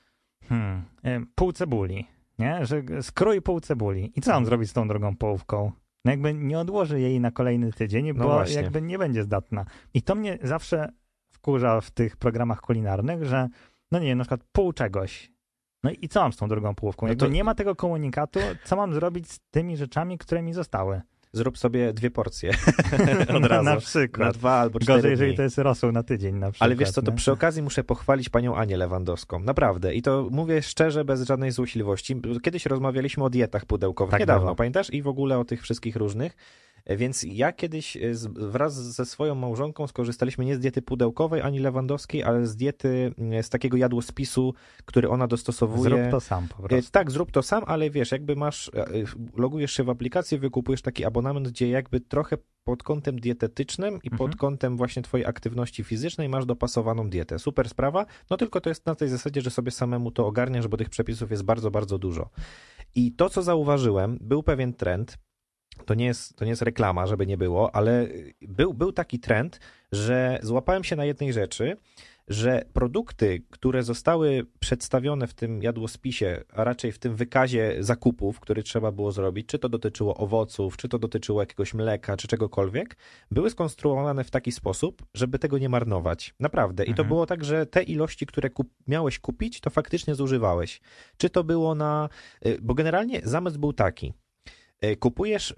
hmm, e, pół cebuli, nie? Że skrój pół cebuli. I co mam zrobić z tą drugą połówką? No jakby nie odłożę jej na kolejny tydzień, bo no jakby nie będzie zdatna. I to mnie zawsze wkurza w tych programach kulinarnych, że no nie wiem, na przykład pół czegoś. No i co mam z tą drugą połówką? No Jakby to... nie ma tego komunikatu, co mam zrobić z tymi rzeczami, które mi zostały. Zrób sobie dwie porcje od razu. Na przykład. Na dwa albo cztery Gorzej, jeżeli dni. to jest rosół na tydzień na przykład. Ale wiesz co, to nie? przy okazji muszę pochwalić panią Anię Lewandowską. Naprawdę. I to mówię szczerze, bez żadnej złośliwości. Kiedyś rozmawialiśmy o dietach pudełkowych. Tak Niedawno, było. pamiętasz? I w ogóle o tych wszystkich różnych. Więc ja kiedyś z, wraz ze swoją małżonką skorzystaliśmy nie z diety pudełkowej ani Lewandowskiej, ale z diety, z takiego jadłospisu, który ona dostosowuje. Zrób to sam po prostu. Tak, zrób to sam, ale wiesz, jakby masz, logujesz się w aplikację, wykupujesz taki abonament, gdzie jakby trochę pod kątem dietetycznym i Mhm. pod kątem właśnie twojej aktywności fizycznej masz dopasowaną dietę. Super sprawa, no tylko to jest na tej zasadzie, że sobie samemu to ogarniasz, bo tych przepisów jest bardzo, bardzo dużo. I to, co zauważyłem, był pewien trend. To nie jest, to nie jest reklama, żeby nie było, ale był, był taki trend, że złapałem się na jednej rzeczy, że produkty, które zostały przedstawione w tym jadłospisie, a raczej w tym wykazie zakupów, który trzeba było zrobić, czy to dotyczyło owoców, czy to dotyczyło jakiegoś mleka, czy czegokolwiek, były skonstruowane w taki sposób, żeby tego nie marnować. Naprawdę. I to Mhm. było tak, że te ilości, które kup- miałeś kupić, to faktycznie zużywałeś. Czy to było na... Bo generalnie zamysł był taki. Kupujesz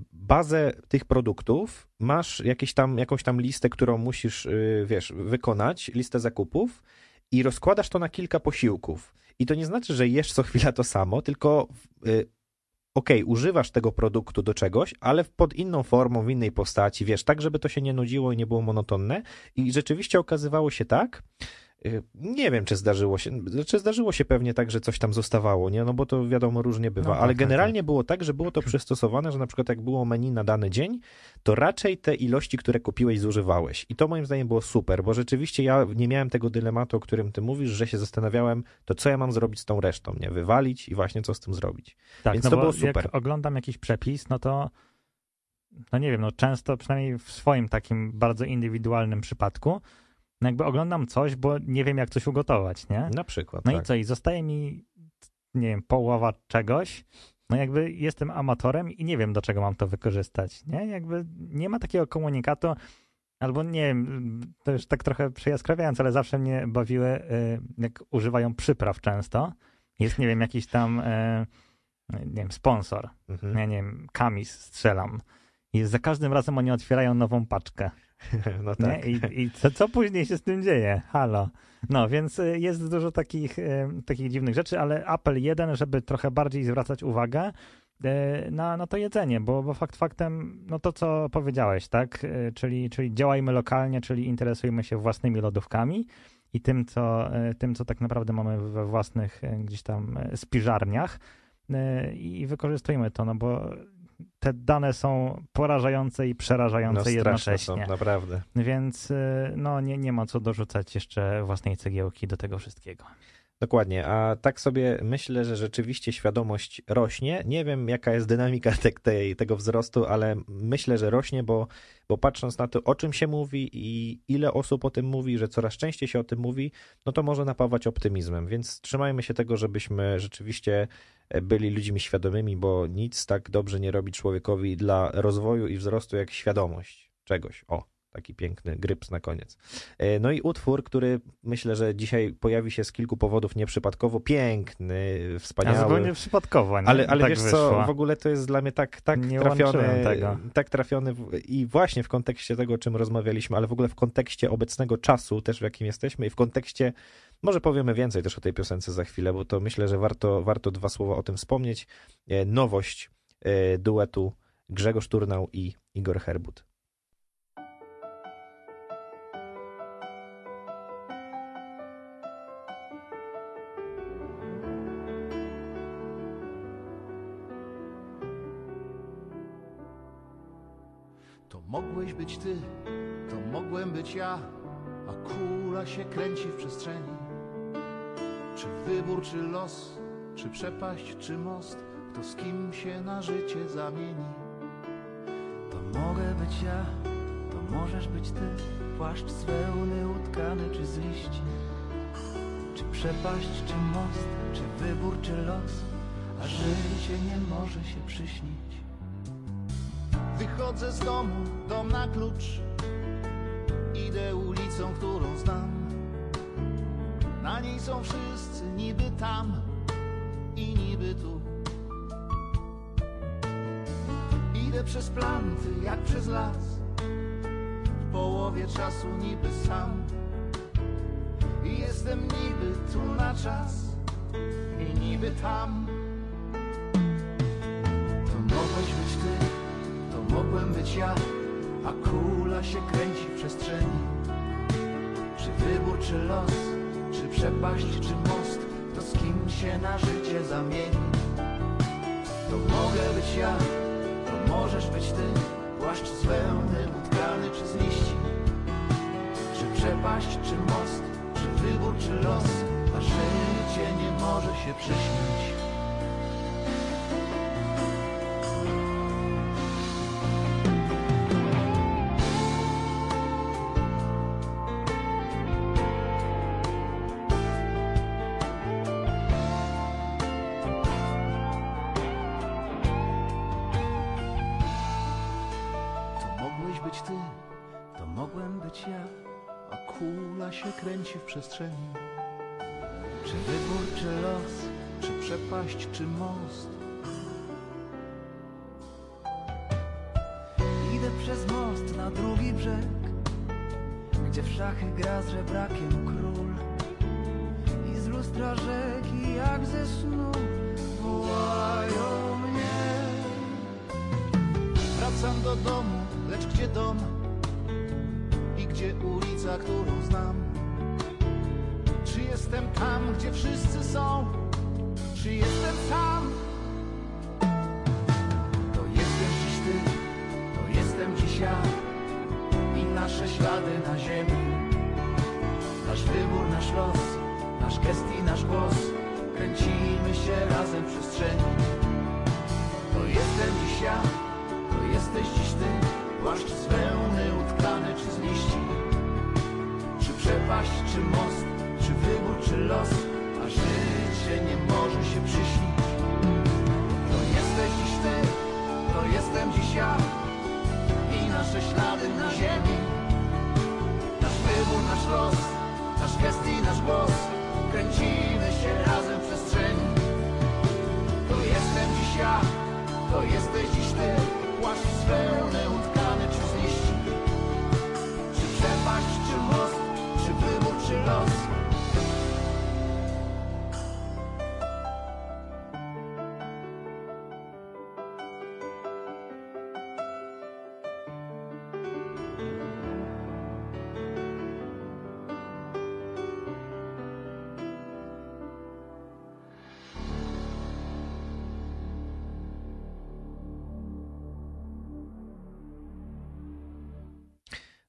bazę tych produktów, masz jakieś tam, jakąś tam listę, którą musisz, wiesz, wykonać, listę zakupów i rozkładasz to na kilka posiłków. I to nie znaczy, że jesz co chwila to samo, tylko okej, okay, używasz tego produktu do czegoś, ale pod inną formą, w innej postaci, wiesz, tak, żeby to się nie nudziło i nie było monotonne. I rzeczywiście okazywało się tak, nie wiem, czy zdarzyło się, czy zdarzyło się pewnie tak, że coś tam zostawało, nie? No bo to wiadomo, różnie bywa, No tak, ale tak, generalnie tak. było tak, że było to przystosowane, że na przykład jak było menu na dany dzień, to raczej te ilości, które kupiłeś, zużywałeś. I to moim zdaniem było super, bo rzeczywiście ja nie miałem tego dylematu, o którym ty mówisz, że się zastanawiałem, to co ja mam zrobić z tą resztą, nie? Wywalić i właśnie co z tym zrobić. Tak, Więc no to bo było super. Jak oglądam jakiś przepis, no to no nie wiem, no często przynajmniej w swoim takim bardzo indywidualnym przypadku, no jakby oglądam coś, bo nie wiem, jak coś ugotować, nie? Na przykład, No tak. i co? I zostaje mi, nie wiem, połowa czegoś, no jakby jestem amatorem i nie wiem, do czego mam to wykorzystać, nie? Jakby nie ma takiego komunikatu, albo nie wiem, to już tak trochę przejaskrawiając, ale zawsze mnie bawiły, jak używają przypraw często. Jest, nie wiem, jakiś tam, nie wiem, sponsor, Mhm. ja nie wiem, Kamis strzelam. I za każdym razem oni otwierają nową paczkę. No tak. Nie? I, i co, co później się z tym dzieje? Halo. No, więc y, jest dużo takich, y, takich dziwnych rzeczy, ale apel jeden, żeby trochę bardziej zwracać uwagę y, na, na to jedzenie, bo, bo fakt faktem, no to co powiedziałeś, tak? Y, czyli, czyli działajmy lokalnie, czyli interesujmy się własnymi lodówkami i tym, co, tym, co tak naprawdę mamy we własnych gdzieś tam spiżarniach i wykorzystujemy to, no bo te dane są porażające i przerażające no, jednocześnie. Są, naprawdę. Więc no, nie, nie ma co dorzucać jeszcze własnej cegiełki do tego wszystkiego. Dokładnie, a tak sobie myślę, że rzeczywiście świadomość rośnie. Nie wiem, jaka jest dynamika te, tej, tego wzrostu, ale myślę, że rośnie, bo, bo patrząc na to, o czym się mówi i ile osób o tym mówi, że coraz częściej się o tym mówi, no to może napawać optymizmem. Więc trzymajmy się tego, żebyśmy rzeczywiście byli ludźmi świadomymi, bo nic tak dobrze nie robi człowiekowi dla rozwoju i wzrostu jak świadomość czegoś. O. Taki piękny gryps na koniec. No i utwór, który myślę, że dzisiaj pojawi się z kilku powodów nieprzypadkowo. Piękny, wspaniały. Ja zupełnie przypadkowo, nie? Ale, ale tak wiesz wyszło. co, w ogóle to jest dla mnie tak, tak nie trafiony, tego. tak trafiony w, i właśnie w kontekście tego, o czym rozmawialiśmy, ale w ogóle w kontekście obecnego czasu też, w jakim jesteśmy i w kontekście, może powiemy więcej też o tej piosence za chwilę, bo to myślę, że warto, warto dwa słowa o tym wspomnieć. Nowość duetu Grzegorz Turnał i Igor Herbut. To mogłeś być ty, to mogłem być ja, a kula się kręci w przestrzeni. Czy wybór, czy los, czy przepaść, czy most, kto z kim się na życie zamieni. To mogę być ja, to możesz być ty, płaszcz z wełny utkany czy z liści. Czy przepaść, czy most, czy wybór, czy los, a życie nie może się przyśnić. Wychodzę z domu, dom na klucz, idę ulicą, którą znam. Na niej są wszyscy, niby tam i niby tu. Idę przez planty, jak przez las, w połowie czasu niby sam. I jestem niby tu na czas i niby tam. To mogłeś być ty, to mogłem być ja, a kula się kręci w przestrzeni. Czy wybór, czy los, czy przepaść, czy most, to z kim się na życie zamieni. To mogę być ja, to możesz być ty, płaszcz z wełny utkany czy z liści. Czy przepaść, czy most, czy wybór, czy los, a życie nie może się przyśnić. Się kręci w przestrzeni. Czy wybór, czy los, czy przepaść, czy most. Idę przez most na drugi brzeg, gdzie w szachy gra z żebrakiem król. I z lustra rzeki jak ze snu wołają mnie. Wracam do domu, lecz gdzie dom? I gdzie ulica, którą znam? Czy jestem tam, gdzie wszyscy są? Czy jestem sam? To jestem dziś ty, to jestem dziś ja i nasze ślady na ziemi. Nasz wybór, nasz los, nasz gest i nasz głos, kręcimy się razem w przestrzeni. To jestem dziś ja, to jesteś dziś ty, płaszcz z wełny utkany czy z liści. Czy przepaść, czy most, czy wybór, czy los, a życie nie może się przyśnić. To jesteś dziś ty, to jestem dziś ja i nasze ślady na ziemi. Nasz wybór, nasz los, nasz gest i nasz głos, kręcimy się razem w przestrzeni. To jestem dziś ja, to jesteś dziś ty, płaszcz z wełny utkany czy z liści. Czy przepaść, czy most, czy wybór, czy los.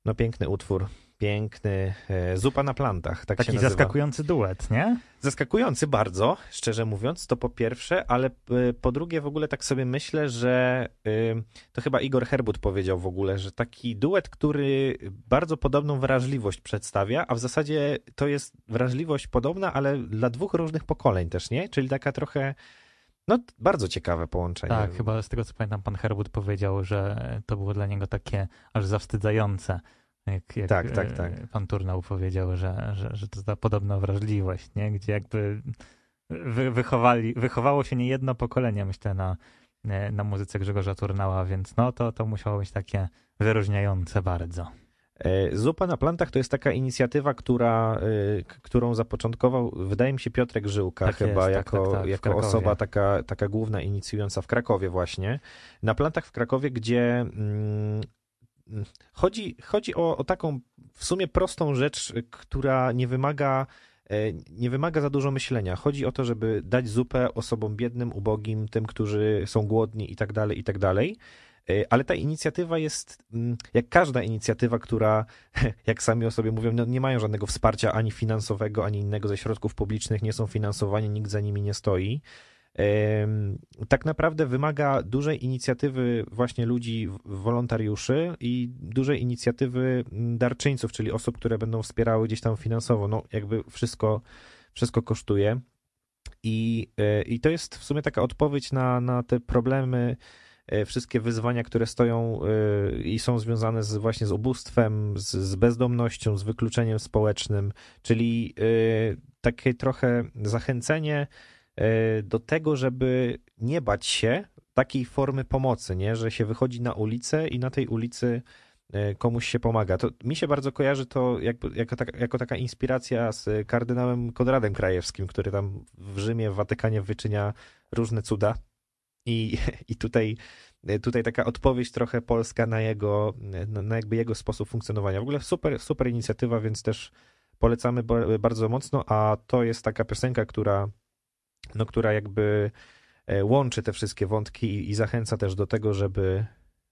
No piękny utwór, piękny, e, Zupa na plantach, tak Taki się nazywa. zaskakujący duet, nie? Zaskakujący bardzo, szczerze mówiąc, to po pierwsze, ale y, po drugie w ogóle tak sobie myślę, że y, to chyba Igor Herbut powiedział w ogóle, że taki duet, który bardzo podobną wrażliwość przedstawia, a w zasadzie to jest wrażliwość podobna, ale dla dwóch różnych pokoleń też, nie? Czyli taka trochę, no bardzo ciekawe połączenie. Tak, chyba z tego co pamiętam pan Herbut powiedział, że to było dla niego takie aż zawstydzające. Jak, jak Tak, tak, tak. pan Turnał powiedział, że, że, że to ta podobna wrażliwość, nie? Gdzie jakby wy, wychowali, wychowało się niejedno pokolenie, myślę, na, na muzyce Grzegorza Turnała, więc no to, to musiało być takie wyróżniające bardzo. Zupa na plantach to jest taka inicjatywa, która, k- którą zapoczątkował, wydaje mi się, Piotrek Żyłka Tak chyba, jest, tak, jako, tak, tak, w jako Krakowie. osoba taka, taka główna inicjująca w Krakowie właśnie. Na plantach w Krakowie, gdzie mm, chodzi, chodzi o, o taką w sumie prostą rzecz, która nie wymaga e, nie wymaga za dużo myślenia. Chodzi o to, żeby dać zupę osobom biednym, ubogim, tym, którzy są głodni i tak dalej, i tak dalej. Ale ta inicjatywa jest, jak każda inicjatywa, która, jak sami o sobie mówią, no nie mają żadnego wsparcia ani finansowego, ani innego ze środków publicznych, nie są finansowani, nikt za nimi nie stoi. Tak naprawdę wymaga dużej inicjatywy właśnie ludzi, wolontariuszy i dużej inicjatywy darczyńców, czyli osób, które będą wspierały gdzieś tam finansowo. No jakby wszystko, wszystko kosztuje. I, i to jest w sumie taka odpowiedź na, na te problemy, wszystkie wyzwania, które stoją i są związane z, właśnie z ubóstwem, z, z bezdomnością, z wykluczeniem społecznym, czyli takie trochę zachęcenie do tego, żeby nie bać się takiej formy pomocy, nie? Że się wychodzi na ulicę i na tej ulicy komuś się pomaga. To mi się bardzo kojarzy to jakby, jako, taka, jako taka inspiracja z kardynałem Konradem Krajewskim, który tam w Rzymie, w Watykanie wyczynia różne cuda. I, i tutaj, tutaj taka odpowiedź trochę polska na jego, na jakby jego sposób funkcjonowania. W ogóle super, super inicjatywa, więc też polecamy bardzo mocno, a to jest taka piosenka, która, no, która jakby łączy te wszystkie wątki i, i zachęca też do tego, żeby,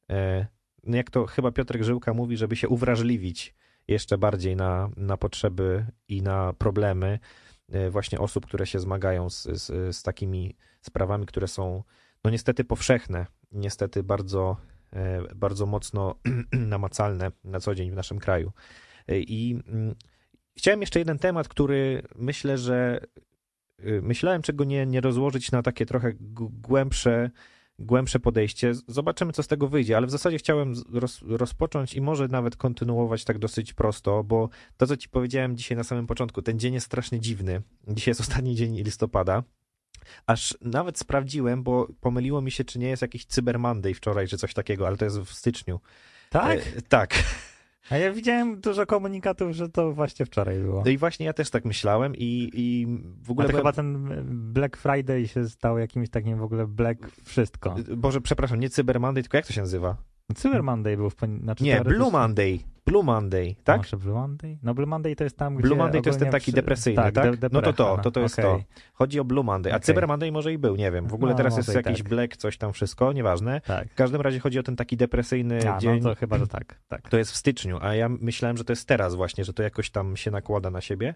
no jak to chyba Piotrek Żyłka mówi, żeby się uwrażliwić jeszcze bardziej na, na potrzeby i na problemy właśnie osób, które się zmagają z, z, z takimi sprawami, które są no niestety powszechne, niestety bardzo, bardzo mocno namacalne na co dzień w naszym kraju. I chciałem jeszcze jeden temat, który myślę, że myślałem, czego nie, nie rozłożyć na takie trochę głębsze, głębsze podejście. Zobaczymy, co z tego wyjdzie, ale w zasadzie chciałem roz, rozpocząć i może nawet kontynuować tak dosyć prosto, bo to, co ci powiedziałem dzisiaj na samym początku, ten dzień jest strasznie dziwny. Dzisiaj jest ostatni dzień listopada. Aż nawet sprawdziłem, bo pomyliło mi się, czy nie jest jakiś Cyber Monday wczoraj, czy coś takiego, ale to jest w styczniu. Tak? E, tak. A ja widziałem dużo komunikatów, że to właśnie wczoraj było. No i właśnie ja też tak myślałem i, i w ogóle... A to byłem... chyba ten Black Friday się stał jakimś takim w ogóle Black wszystko. Boże, przepraszam, nie Cyber Monday, tylko jak to się nazywa? Cyber Monday był w poni- znaczy Nie, Blue Monday. Blue Monday, tak? Może Blue Monday? No Blue Monday to jest tam, gdzie... Blue Monday to jest ten taki przy... depresyjny, tak? tak? De- no to to, to, to jest okay. to. Chodzi o Blue Monday, a Okay. Cyber Monday może i był, nie wiem. W ogóle No, teraz jest jakiś tak. Black, coś tam wszystko, nieważne. Tak. W każdym razie chodzi o ten taki depresyjny A, dzień. no to chyba, że tak, tak. To jest w styczniu, a ja myślałem, że to jest teraz właśnie, że to jakoś tam się nakłada na siebie.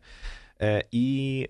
I...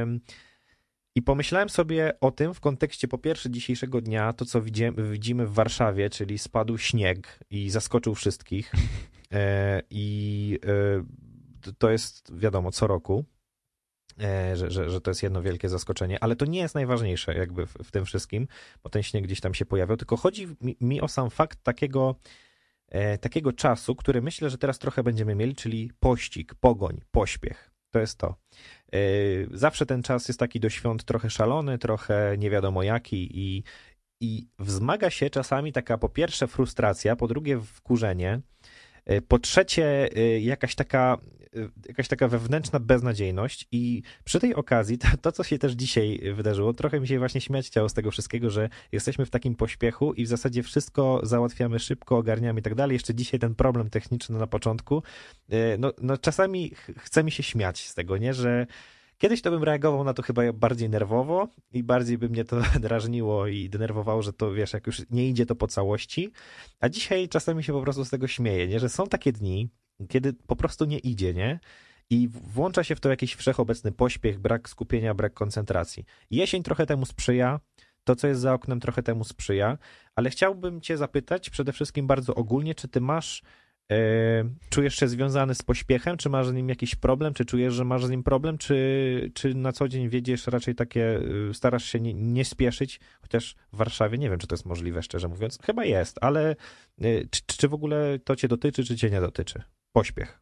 I pomyślałem sobie o tym w kontekście po pierwsze dzisiejszego dnia, to co widzimy, widzimy w Warszawie, czyli spadł śnieg i zaskoczył wszystkich. E, I e, to jest wiadomo co roku, e, że, że, że to jest jedno wielkie zaskoczenie, ale to nie jest najważniejsze jakby w, w tym wszystkim, bo ten śnieg gdzieś tam się pojawiał, tylko chodzi mi, mi o sam fakt takiego, e, takiego czasu, który myślę, że teraz trochę będziemy mieli, czyli pościg, pogoń, pośpiech. To jest to. Zawsze ten czas jest taki do świąt trochę szalony, trochę nie wiadomo jaki i, i wzmaga się czasami taka po pierwsze frustracja, po drugie wkurzenie, po trzecie jakaś taka, jakaś taka wewnętrzna beznadziejność i przy tej okazji to, to, co się też dzisiaj wydarzyło, trochę mi się właśnie śmiać chciało z tego wszystkiego, że jesteśmy w takim pośpiechu i w zasadzie wszystko załatwiamy szybko, ogarniamy i tak dalej. Jeszcze dzisiaj ten problem techniczny na początku, no, no czasami chce mi się śmiać z tego, nie, że kiedyś to bym reagował na to chyba bardziej nerwowo i bardziej by mnie to drażniło i denerwowało, że to wiesz, jak już nie idzie to po całości, a dzisiaj czasami się po prostu z tego śmieję, nie? Że są takie dni, kiedy po prostu nie idzie, nie? I włącza się w to jakiś wszechobecny pośpiech, brak skupienia, brak koncentracji. Jesień trochę temu sprzyja, to co jest za oknem trochę temu sprzyja, ale chciałbym cię zapytać przede wszystkim bardzo ogólnie, czy ty masz, e, czujesz się związany z pośpiechem, czy masz z nim jakiś problem, czy czujesz, że masz z nim problem, czy, czy na co dzień wiedziesz raczej takie, starasz się nie, nie spieszyć, chociaż w Warszawie nie wiem, czy to jest możliwe, szczerze mówiąc, chyba jest, ale e, czy, czy w ogóle to cię dotyczy, czy cię nie dotyczy? Pośpiech.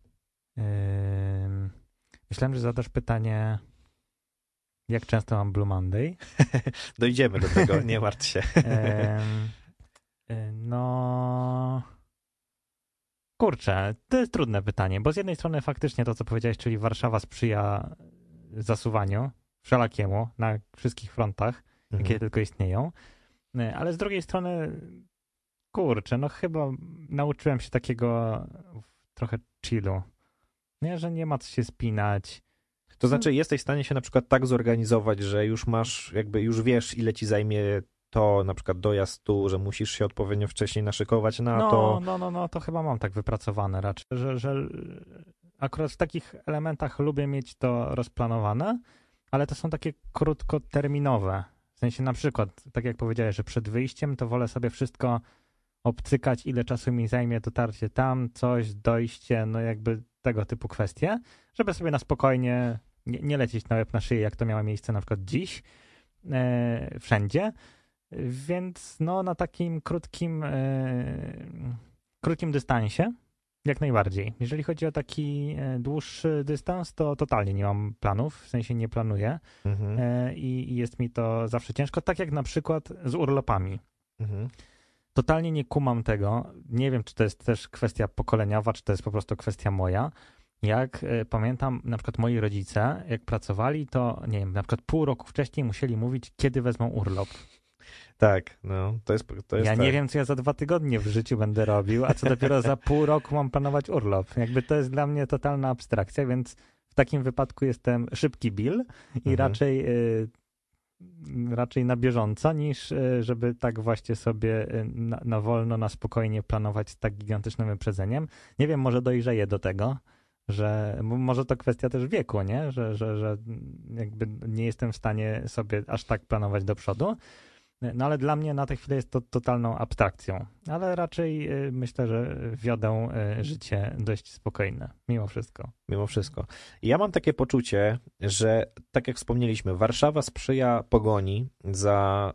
Ym, Myślałem, że zadasz pytanie, jak często mam Blue Monday. Dojdziemy do tego, nie martw się. Ym, y, No... Kurczę, to jest trudne pytanie, bo z jednej strony faktycznie to, co powiedziałeś, czyli Warszawa sprzyja zasuwaniu wszelakiemu na wszystkich frontach, Mhm. jakie tylko istnieją, y, ale z drugiej strony, kurczę, no chyba nauczyłem się takiego trochę chillu, nie, że nie ma co się spinać. To znaczy, jesteś w stanie się na przykład tak zorganizować, że już masz, jakby już wiesz, ile ci zajmie to, na przykład dojazd tu, że musisz się odpowiednio wcześniej naszykować na No, to. no, no, no, to chyba mam tak wypracowane raczej, że, że akurat w takich elementach lubię mieć to rozplanowane, ale to są takie krótkoterminowe. W sensie na przykład, tak jak powiedziałeś, że przed wyjściem to wolę sobie wszystko obcykać, ile czasu mi zajmie dotarcie tam, coś, dojście, no jakby tego typu kwestie, żeby sobie na spokojnie nie, nie lecieć na łeb na szyję, jak to miało miejsce na przykład dziś, e, wszędzie. Więc no na takim krótkim, e, krótkim dystansie jak najbardziej. Jeżeli chodzi o taki e, dłuższy dystans, to totalnie nie mam planów, w sensie nie planuję Mhm. e, i, i jest mi to zawsze ciężko, tak jak na przykład z urlopami. Mhm. Totalnie nie kumam tego. Nie wiem, czy to jest też kwestia pokoleniowa, czy to jest po prostu kwestia moja. Jak y, pamiętam, na przykład moi rodzice, jak pracowali, to nie wiem, na przykład pół roku wcześniej musieli mówić, kiedy wezmą urlop. Tak, no, to jest, to jest Ja tak. nie wiem, co ja za dwa tygodnie w życiu będę robił, a co dopiero za pół roku mam planować urlop. Jakby to jest dla mnie totalna abstrakcja, więc w takim wypadku jestem szybki Bill i Mhm. raczej y, raczej na bieżąco, niż y, żeby tak właśnie sobie y, na, na wolno, na spokojnie planować z tak gigantycznym wyprzedzeniem. Nie wiem, może dojrzeję do tego, że m- może to kwestia też wieku, nie? Że, że, że jakby nie jestem w stanie sobie aż tak planować do przodu. No ale dla mnie na tę chwilę jest to totalną abstrakcją. Ale raczej y, myślę, że wiodę y, życie dość spokojne, mimo wszystko. Mimo wszystko. Ja mam takie poczucie, że tak jak wspomnieliśmy, Warszawa sprzyja pogoni za,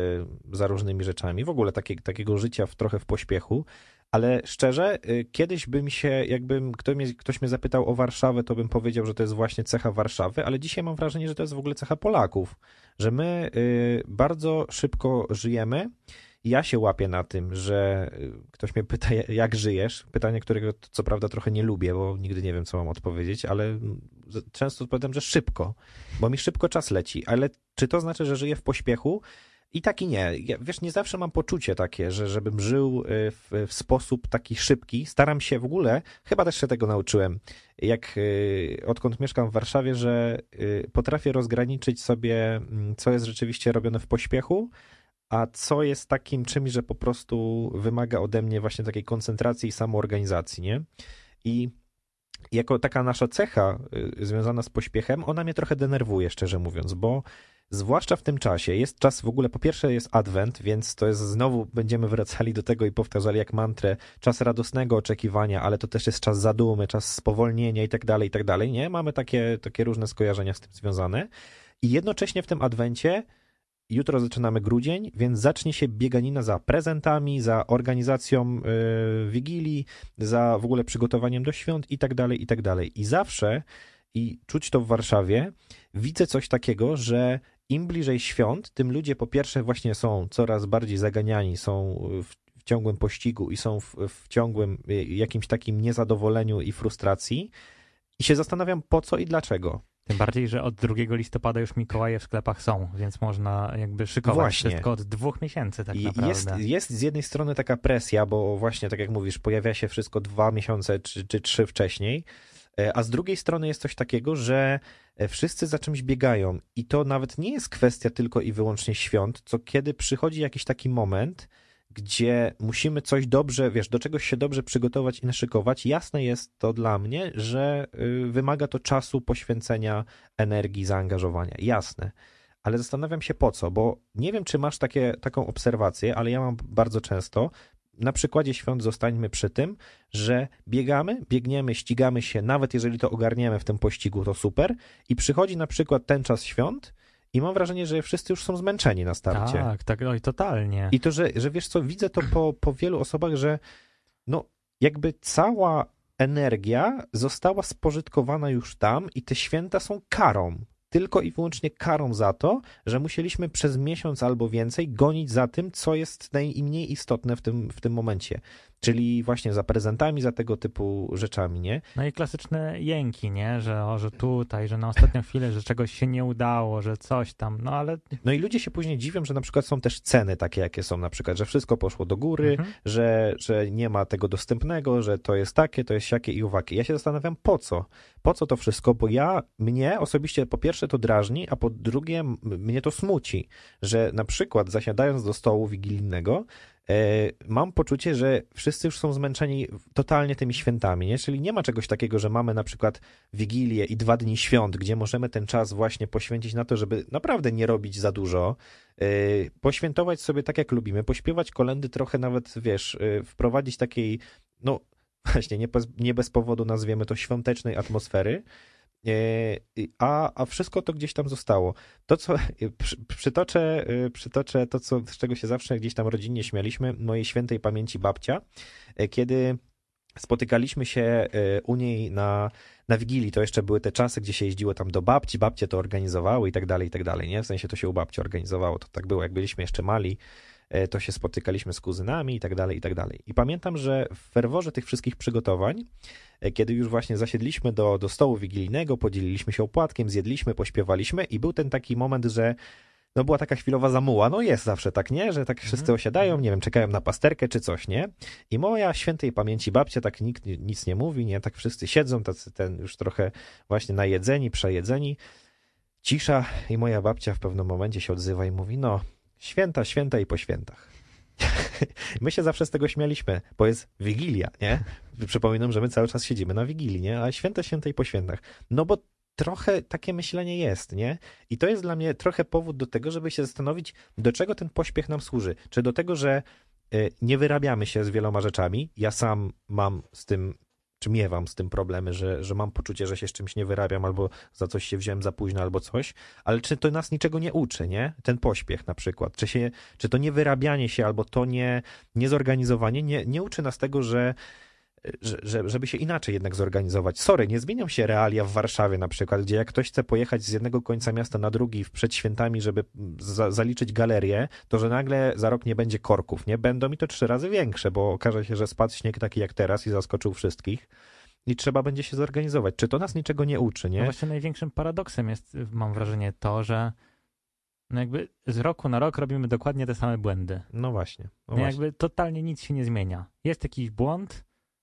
y, za różnymi rzeczami, w ogóle takie, takiego życia w, trochę w pośpiechu, ale szczerze, y, kiedyś bym się, jakbym ktoś mnie, ktoś mnie zapytał o Warszawę, to bym powiedział, że to jest właśnie cecha Warszawy, ale dzisiaj mam wrażenie, że to jest w ogóle cecha Polaków, że my y, bardzo szybko żyjemy. Ja się łapię na tym, że ktoś mnie pyta, jak żyjesz. Pytanie, którego co prawda trochę nie lubię, bo nigdy nie wiem, co mam odpowiedzieć, ale często odpowiadam, że szybko, bo mi szybko czas leci. Ale czy to znaczy, że żyję w pośpiechu? I tak i nie. Ja, wiesz, nie zawsze mam poczucie takie, że żebym żył w, w sposób taki szybki. Staram się w ogóle, chyba też się tego nauczyłem, jak odkąd mieszkam w Warszawie, że potrafię rozgraniczyć sobie, co jest rzeczywiście robione w pośpiechu, a co jest takim czymś, że po prostu wymaga ode mnie właśnie takiej koncentracji i samoorganizacji, nie? I jako taka nasza cecha y, związana z pośpiechem, ona mnie trochę denerwuje, szczerze mówiąc, bo zwłaszcza w tym czasie jest czas w ogóle, po pierwsze jest adwent, więc to jest znowu, będziemy wracali do tego i powtarzali jak mantrę, czas radosnego oczekiwania, ale to też jest czas zadumy, czas spowolnienia i tak dalej, i tak dalej, nie? Mamy takie, takie różne skojarzenia z tym związane i jednocześnie w tym adwencie jutro zaczynamy grudzień, więc zacznie się bieganina za prezentami, za organizacją y, wigilii, za w ogóle przygotowaniem do świąt i tak dalej, i tak dalej. I zawsze, i czuć to w Warszawie, widzę coś takiego, że im bliżej świąt, tym ludzie po pierwsze właśnie są coraz bardziej zaganiani, są w, w ciągłym pościgu i są w, w ciągłym y, jakimś takim niezadowoleniu i frustracji. I się zastanawiam, po co i dlaczego. Tym bardziej, że od drugiego listopada już Mikołaje w sklepach są, więc można jakby szykować Właśnie. wszystko od dwóch miesięcy tak I naprawdę. Jest, jest z jednej strony taka presja, bo właśnie tak jak mówisz, pojawia się wszystko dwa miesiące czy, czy trzy wcześniej, a z drugiej strony jest coś takiego, że wszyscy za czymś biegają i to nawet nie jest kwestia tylko i wyłącznie świąt, co kiedy przychodzi jakiś taki moment, gdzie musimy coś dobrze, wiesz, do czegoś się dobrze przygotować i naszykować, jasne jest to dla mnie, że wymaga to czasu, poświęcenia, energii, zaangażowania. Jasne. Ale zastanawiam się po co, bo nie wiem, czy masz takie, taką obserwację, ale ja mam bardzo często. Na przykładzie świąt zostańmy przy tym, że biegamy, biegniemy, ścigamy się, nawet jeżeli to ogarniemy w tym pościgu, to super. I przychodzi na przykład ten czas świąt i mam wrażenie, że wszyscy już są zmęczeni na starcie. Tak, tak, oj, totalnie. I to, że, że wiesz co, widzę to po, po wielu osobach, że no jakby cała energia została spożytkowana już tam i te święta są karą. Tylko i wyłącznie karą za to, że musieliśmy przez miesiąc albo więcej gonić za tym, co jest najmniej istotne w tym, w tym momencie. Czyli właśnie za prezentami, za tego typu rzeczami, nie? No i klasyczne jęki, nie? Że, o, że tutaj, że na ostatnią chwilę, że czegoś się nie udało, że coś tam, no ale... No i ludzie się później dziwią, że na przykład są też ceny takie, jakie są na przykład, że wszystko poszło do góry, mhm. że, że nie ma tego dostępnego, że to jest takie, to jest siakie i uwagi. Ja się zastanawiam, po co? Po co to wszystko? Bo ja, mnie osobiście po pierwsze to drażni, a po drugie mnie to smuci, że na przykład zasiadając do stołu wigilijnego, mam poczucie, że wszyscy już są zmęczeni totalnie tymi świętami, nie? Czyli nie ma czegoś takiego, że mamy na przykład Wigilię i dwa dni świąt, gdzie możemy ten czas właśnie poświęcić na to, żeby naprawdę nie robić za dużo, poświętować sobie tak, jak lubimy, pośpiewać kolędy trochę nawet, wiesz, wprowadzić takiej, no właśnie, nie, nie bez powodu nazwiemy to świątecznej atmosfery, A, a wszystko to gdzieś tam zostało. To, co przy, przytoczę, przytoczę to, co, z czego się zawsze gdzieś tam rodzinnie śmialiśmy, mojej świętej pamięci babcia, kiedy spotykaliśmy się u niej na, na Wigilii, to jeszcze były te czasy, gdzie się jeździło tam do babci, babcie to organizowały i tak dalej, i tak dalej, nie? W sensie to się u babci organizowało, to tak było, jak byliśmy jeszcze mali, to się spotykaliśmy z kuzynami i tak dalej, i tak dalej. I pamiętam, że w ferworze tych wszystkich przygotowań, kiedy już właśnie zasiedliśmy do, do stołu wigilijnego, podzieliliśmy się opłatkiem, zjedliśmy, pośpiewaliśmy i był ten taki moment, że no była taka chwilowa zamuła, no jest zawsze tak, nie? Że tak wszyscy osiadają, nie wiem, czekają na pasterkę czy coś, nie? I moja świętej pamięci babcia, tak nikt nic nie mówi, nie? Tak wszyscy siedzą, tacy ten już trochę właśnie najedzeni, przejedzeni. Cisza i moja babcia w pewnym momencie się odzywa i mówi, no święta, święta i po świętach. My się zawsze z tego śmialiśmy, bo jest Wigilia, nie? Przypominam, że my cały czas siedzimy na Wigilii, nie? A święta, święta i po świętach. No bo trochę takie myślenie jest, nie? I to jest dla mnie trochę powód do tego, żeby się zastanowić, do czego ten pośpiech nam służy. Czy do tego, że nie wyrabiamy się z wieloma rzeczami. Ja sam mam z tym, czy miewam z tym problemy, że, że mam poczucie, że się z czymś nie wyrabiam, albo za coś się wziąłem za późno, albo coś, ale czy to nas niczego nie uczy, nie? Ten pośpiech na przykład. Czy, się, czy to niewyrabianie się, albo to nie, niezorganizowanie nie, nie uczy nas tego, że Że, żeby się inaczej jednak zorganizować. Sorry, nie zmienią się realia w Warszawie na przykład, gdzie jak ktoś chce pojechać z jednego końca miasta na drugi przed świętami, żeby za, zaliczyć galerię, to że nagle za rok nie będzie korków, nie? Będą i to trzy razy większe, bo okaże się, że spadł śnieg taki jak teraz i zaskoczył wszystkich i trzeba będzie się zorganizować. Czy to nas niczego nie uczy, nie? No właśnie największym paradoksem jest, mam wrażenie, to, że no jakby z roku na rok robimy dokładnie te same błędy. No właśnie. No no właśnie. Jakby totalnie nic się nie zmienia. Jest jakiś błąd,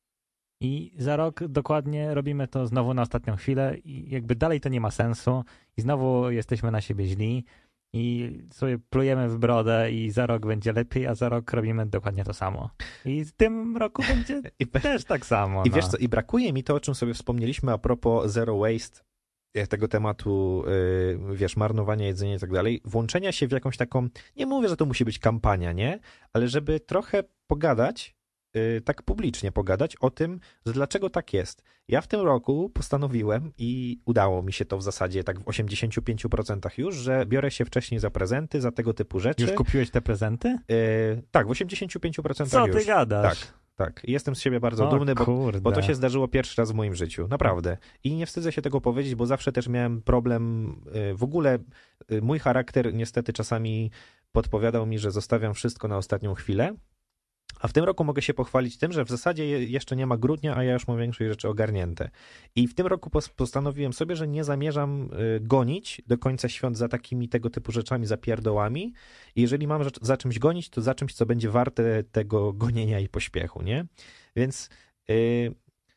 i za rok dokładnie robimy to znowu na ostatnią chwilę i jakby dalej to nie ma sensu i znowu jesteśmy na siebie źli i sobie plujemy w brodę i za rok będzie lepiej, a za rok robimy dokładnie to samo. I w tym roku będzie I też tak samo. I no. wiesz co, i brakuje mi to, o czym sobie wspomnieliśmy a propos zero waste, tego tematu, wiesz, marnowania jedzenia i tak dalej, włączenia się w jakąś taką, nie mówię, że to musi być kampania, nie? Ale żeby trochę pogadać, tak publicznie pogadać o tym, że dlaczego tak jest. Ja w tym roku postanowiłem i udało mi się to w zasadzie tak w osiemdziesięciu pięciu procentach już, że biorę się wcześniej za prezenty, za tego typu rzeczy. Już kupiłeś te prezenty? Yy, tak, w osiemdziesięciu pięciu procentach Co już. ty gadasz? Tak, tak. I jestem z siebie bardzo o, dumny, bo, bo to się zdarzyło pierwszy raz w moim życiu. Naprawdę. I nie wstydzę się tego powiedzieć, bo zawsze też miałem problem, yy, w ogóle yy, mój charakter niestety czasami podpowiadał mi, że zostawiam wszystko na ostatnią chwilę. A w tym roku mogę się pochwalić tym, że w zasadzie jeszcze nie ma grudnia, a ja już mam większość rzeczy ogarnięte. I w tym roku postanowiłem sobie, że nie zamierzam gonić do końca świąt za takimi tego typu rzeczami, za pierdołami. I jeżeli mam za czymś gonić, to za czymś, co będzie warte tego gonienia i pośpiechu, nie? Więc yy,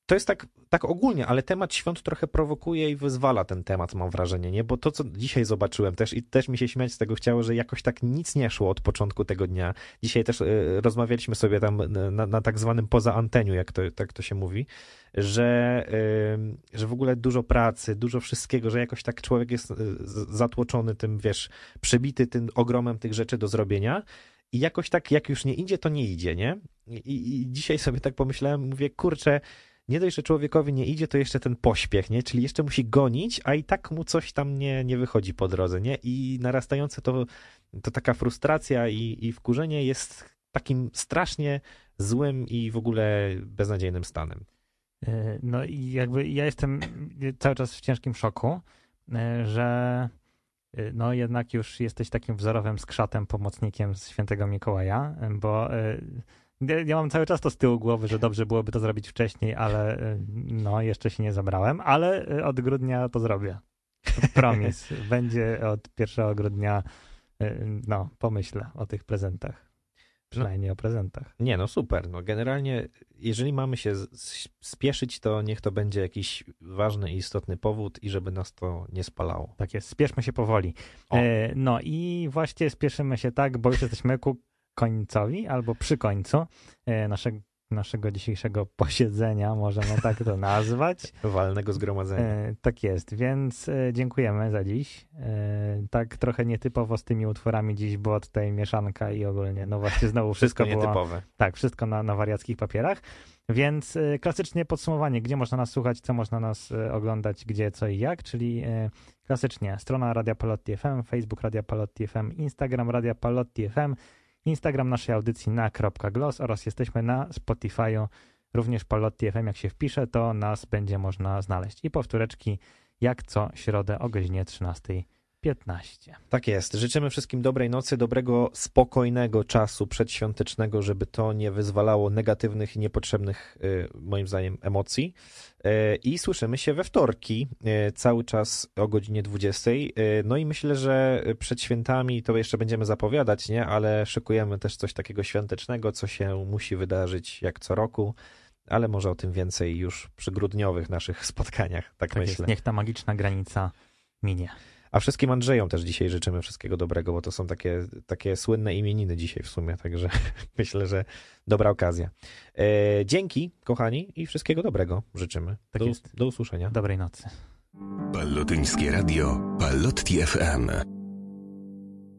to jest tak, tak ogólnie, ale temat świąt trochę prowokuje i wyzwala ten temat, mam wrażenie, nie? Bo to, co dzisiaj zobaczyłem też i też mi się śmiać z tego chciało, że jakoś tak nic nie szło od początku tego dnia. Dzisiaj też y, rozmawialiśmy sobie tam na, na tak zwanym poza anteniu, jak to, tak to się mówi, że, y, że w ogóle dużo pracy, dużo wszystkiego, że jakoś tak człowiek jest y, zatłoczony tym, wiesz, przebity tym ogromem tych rzeczy do zrobienia. I jakoś tak, jak już nie idzie, to nie idzie, nie? I, i dzisiaj sobie tak pomyślałem, mówię, kurczę, nie dość, że człowiekowi nie idzie, to jeszcze ten pośpiech, nie? Czyli jeszcze musi gonić, a i tak mu coś tam nie, nie wychodzi po drodze, nie? I narastające to, to taka frustracja i, i wkurzenie jest takim strasznie złym i w ogóle beznadziejnym stanem. No i jakby ja jestem cały czas w ciężkim szoku, że no jednak już jesteś takim wzorowym skrzatem, pomocnikiem z świętego Mikołaja, bo ja mam cały czas to z tyłu głowy, że dobrze byłoby to zrobić wcześniej, ale no jeszcze się nie zabrałem, ale od grudnia to zrobię. Promis. Będzie od pierwszego grudnia, no pomyślę o tych prezentach. Przynajmniej no, o prezentach. Nie, no super. No generalnie, jeżeli mamy się spieszyć, to niech to będzie jakiś ważny i istotny powód i żeby nas to nie spalało. Tak jest, spieszmy się powoli. E, no i właśnie spieszymy się tak, bo już jesteśmy ku końcowi albo przy końcu e, naszego, naszego dzisiejszego posiedzenia, możemy tak to nazwać. Walnego zgromadzenia. E, tak jest, więc e, dziękujemy za dziś. E, tak trochę nietypowo z tymi utworami dziś była tutaj mieszanka i ogólnie, no właśnie znowu wszystko, wszystko było... nietypowe. Tak, wszystko na, na wariackich papierach. Więc e, klasycznie podsumowanie, gdzie można nas słuchać, co można nas e, oglądać, gdzie, co i jak, czyli e, klasycznie strona Radia Palotti F M, Facebook Radia Palotti F M, Instagram Radia Palotti F M, Instagram naszej audycji na .glos oraz jesteśmy na Spotify'u, również Palotti F M. Jak się wpisze, to nas będzie można znaleźć. I powtóreczki jak co środę o godzinie trzynasta piętnaście. Tak jest. Życzymy wszystkim dobrej nocy, dobrego, spokojnego czasu przedświątecznego, żeby to nie wyzwalało negatywnych i niepotrzebnych, moim zdaniem, emocji. I słyszymy się we wtorki, cały czas o godzinie dwudziestej. No i myślę, że przed świętami to jeszcze będziemy zapowiadać, nie? Ale szykujemy też coś takiego świątecznego, co się musi wydarzyć jak co roku. Ale może o tym więcej już przy grudniowych naszych spotkaniach, tak, tak myślę. Jest. Niech ta magiczna granica minie. A wszystkim Andrzejom też dzisiaj życzymy wszystkiego dobrego, bo to są takie, takie słynne imieniny dzisiaj w sumie, także myślę, że dobra okazja. E, dzięki, kochani, i wszystkiego dobrego życzymy. Tak do, jest. do usłyszenia. Dobrej nocy. Pallotyńskie Radio, Pallotti F M.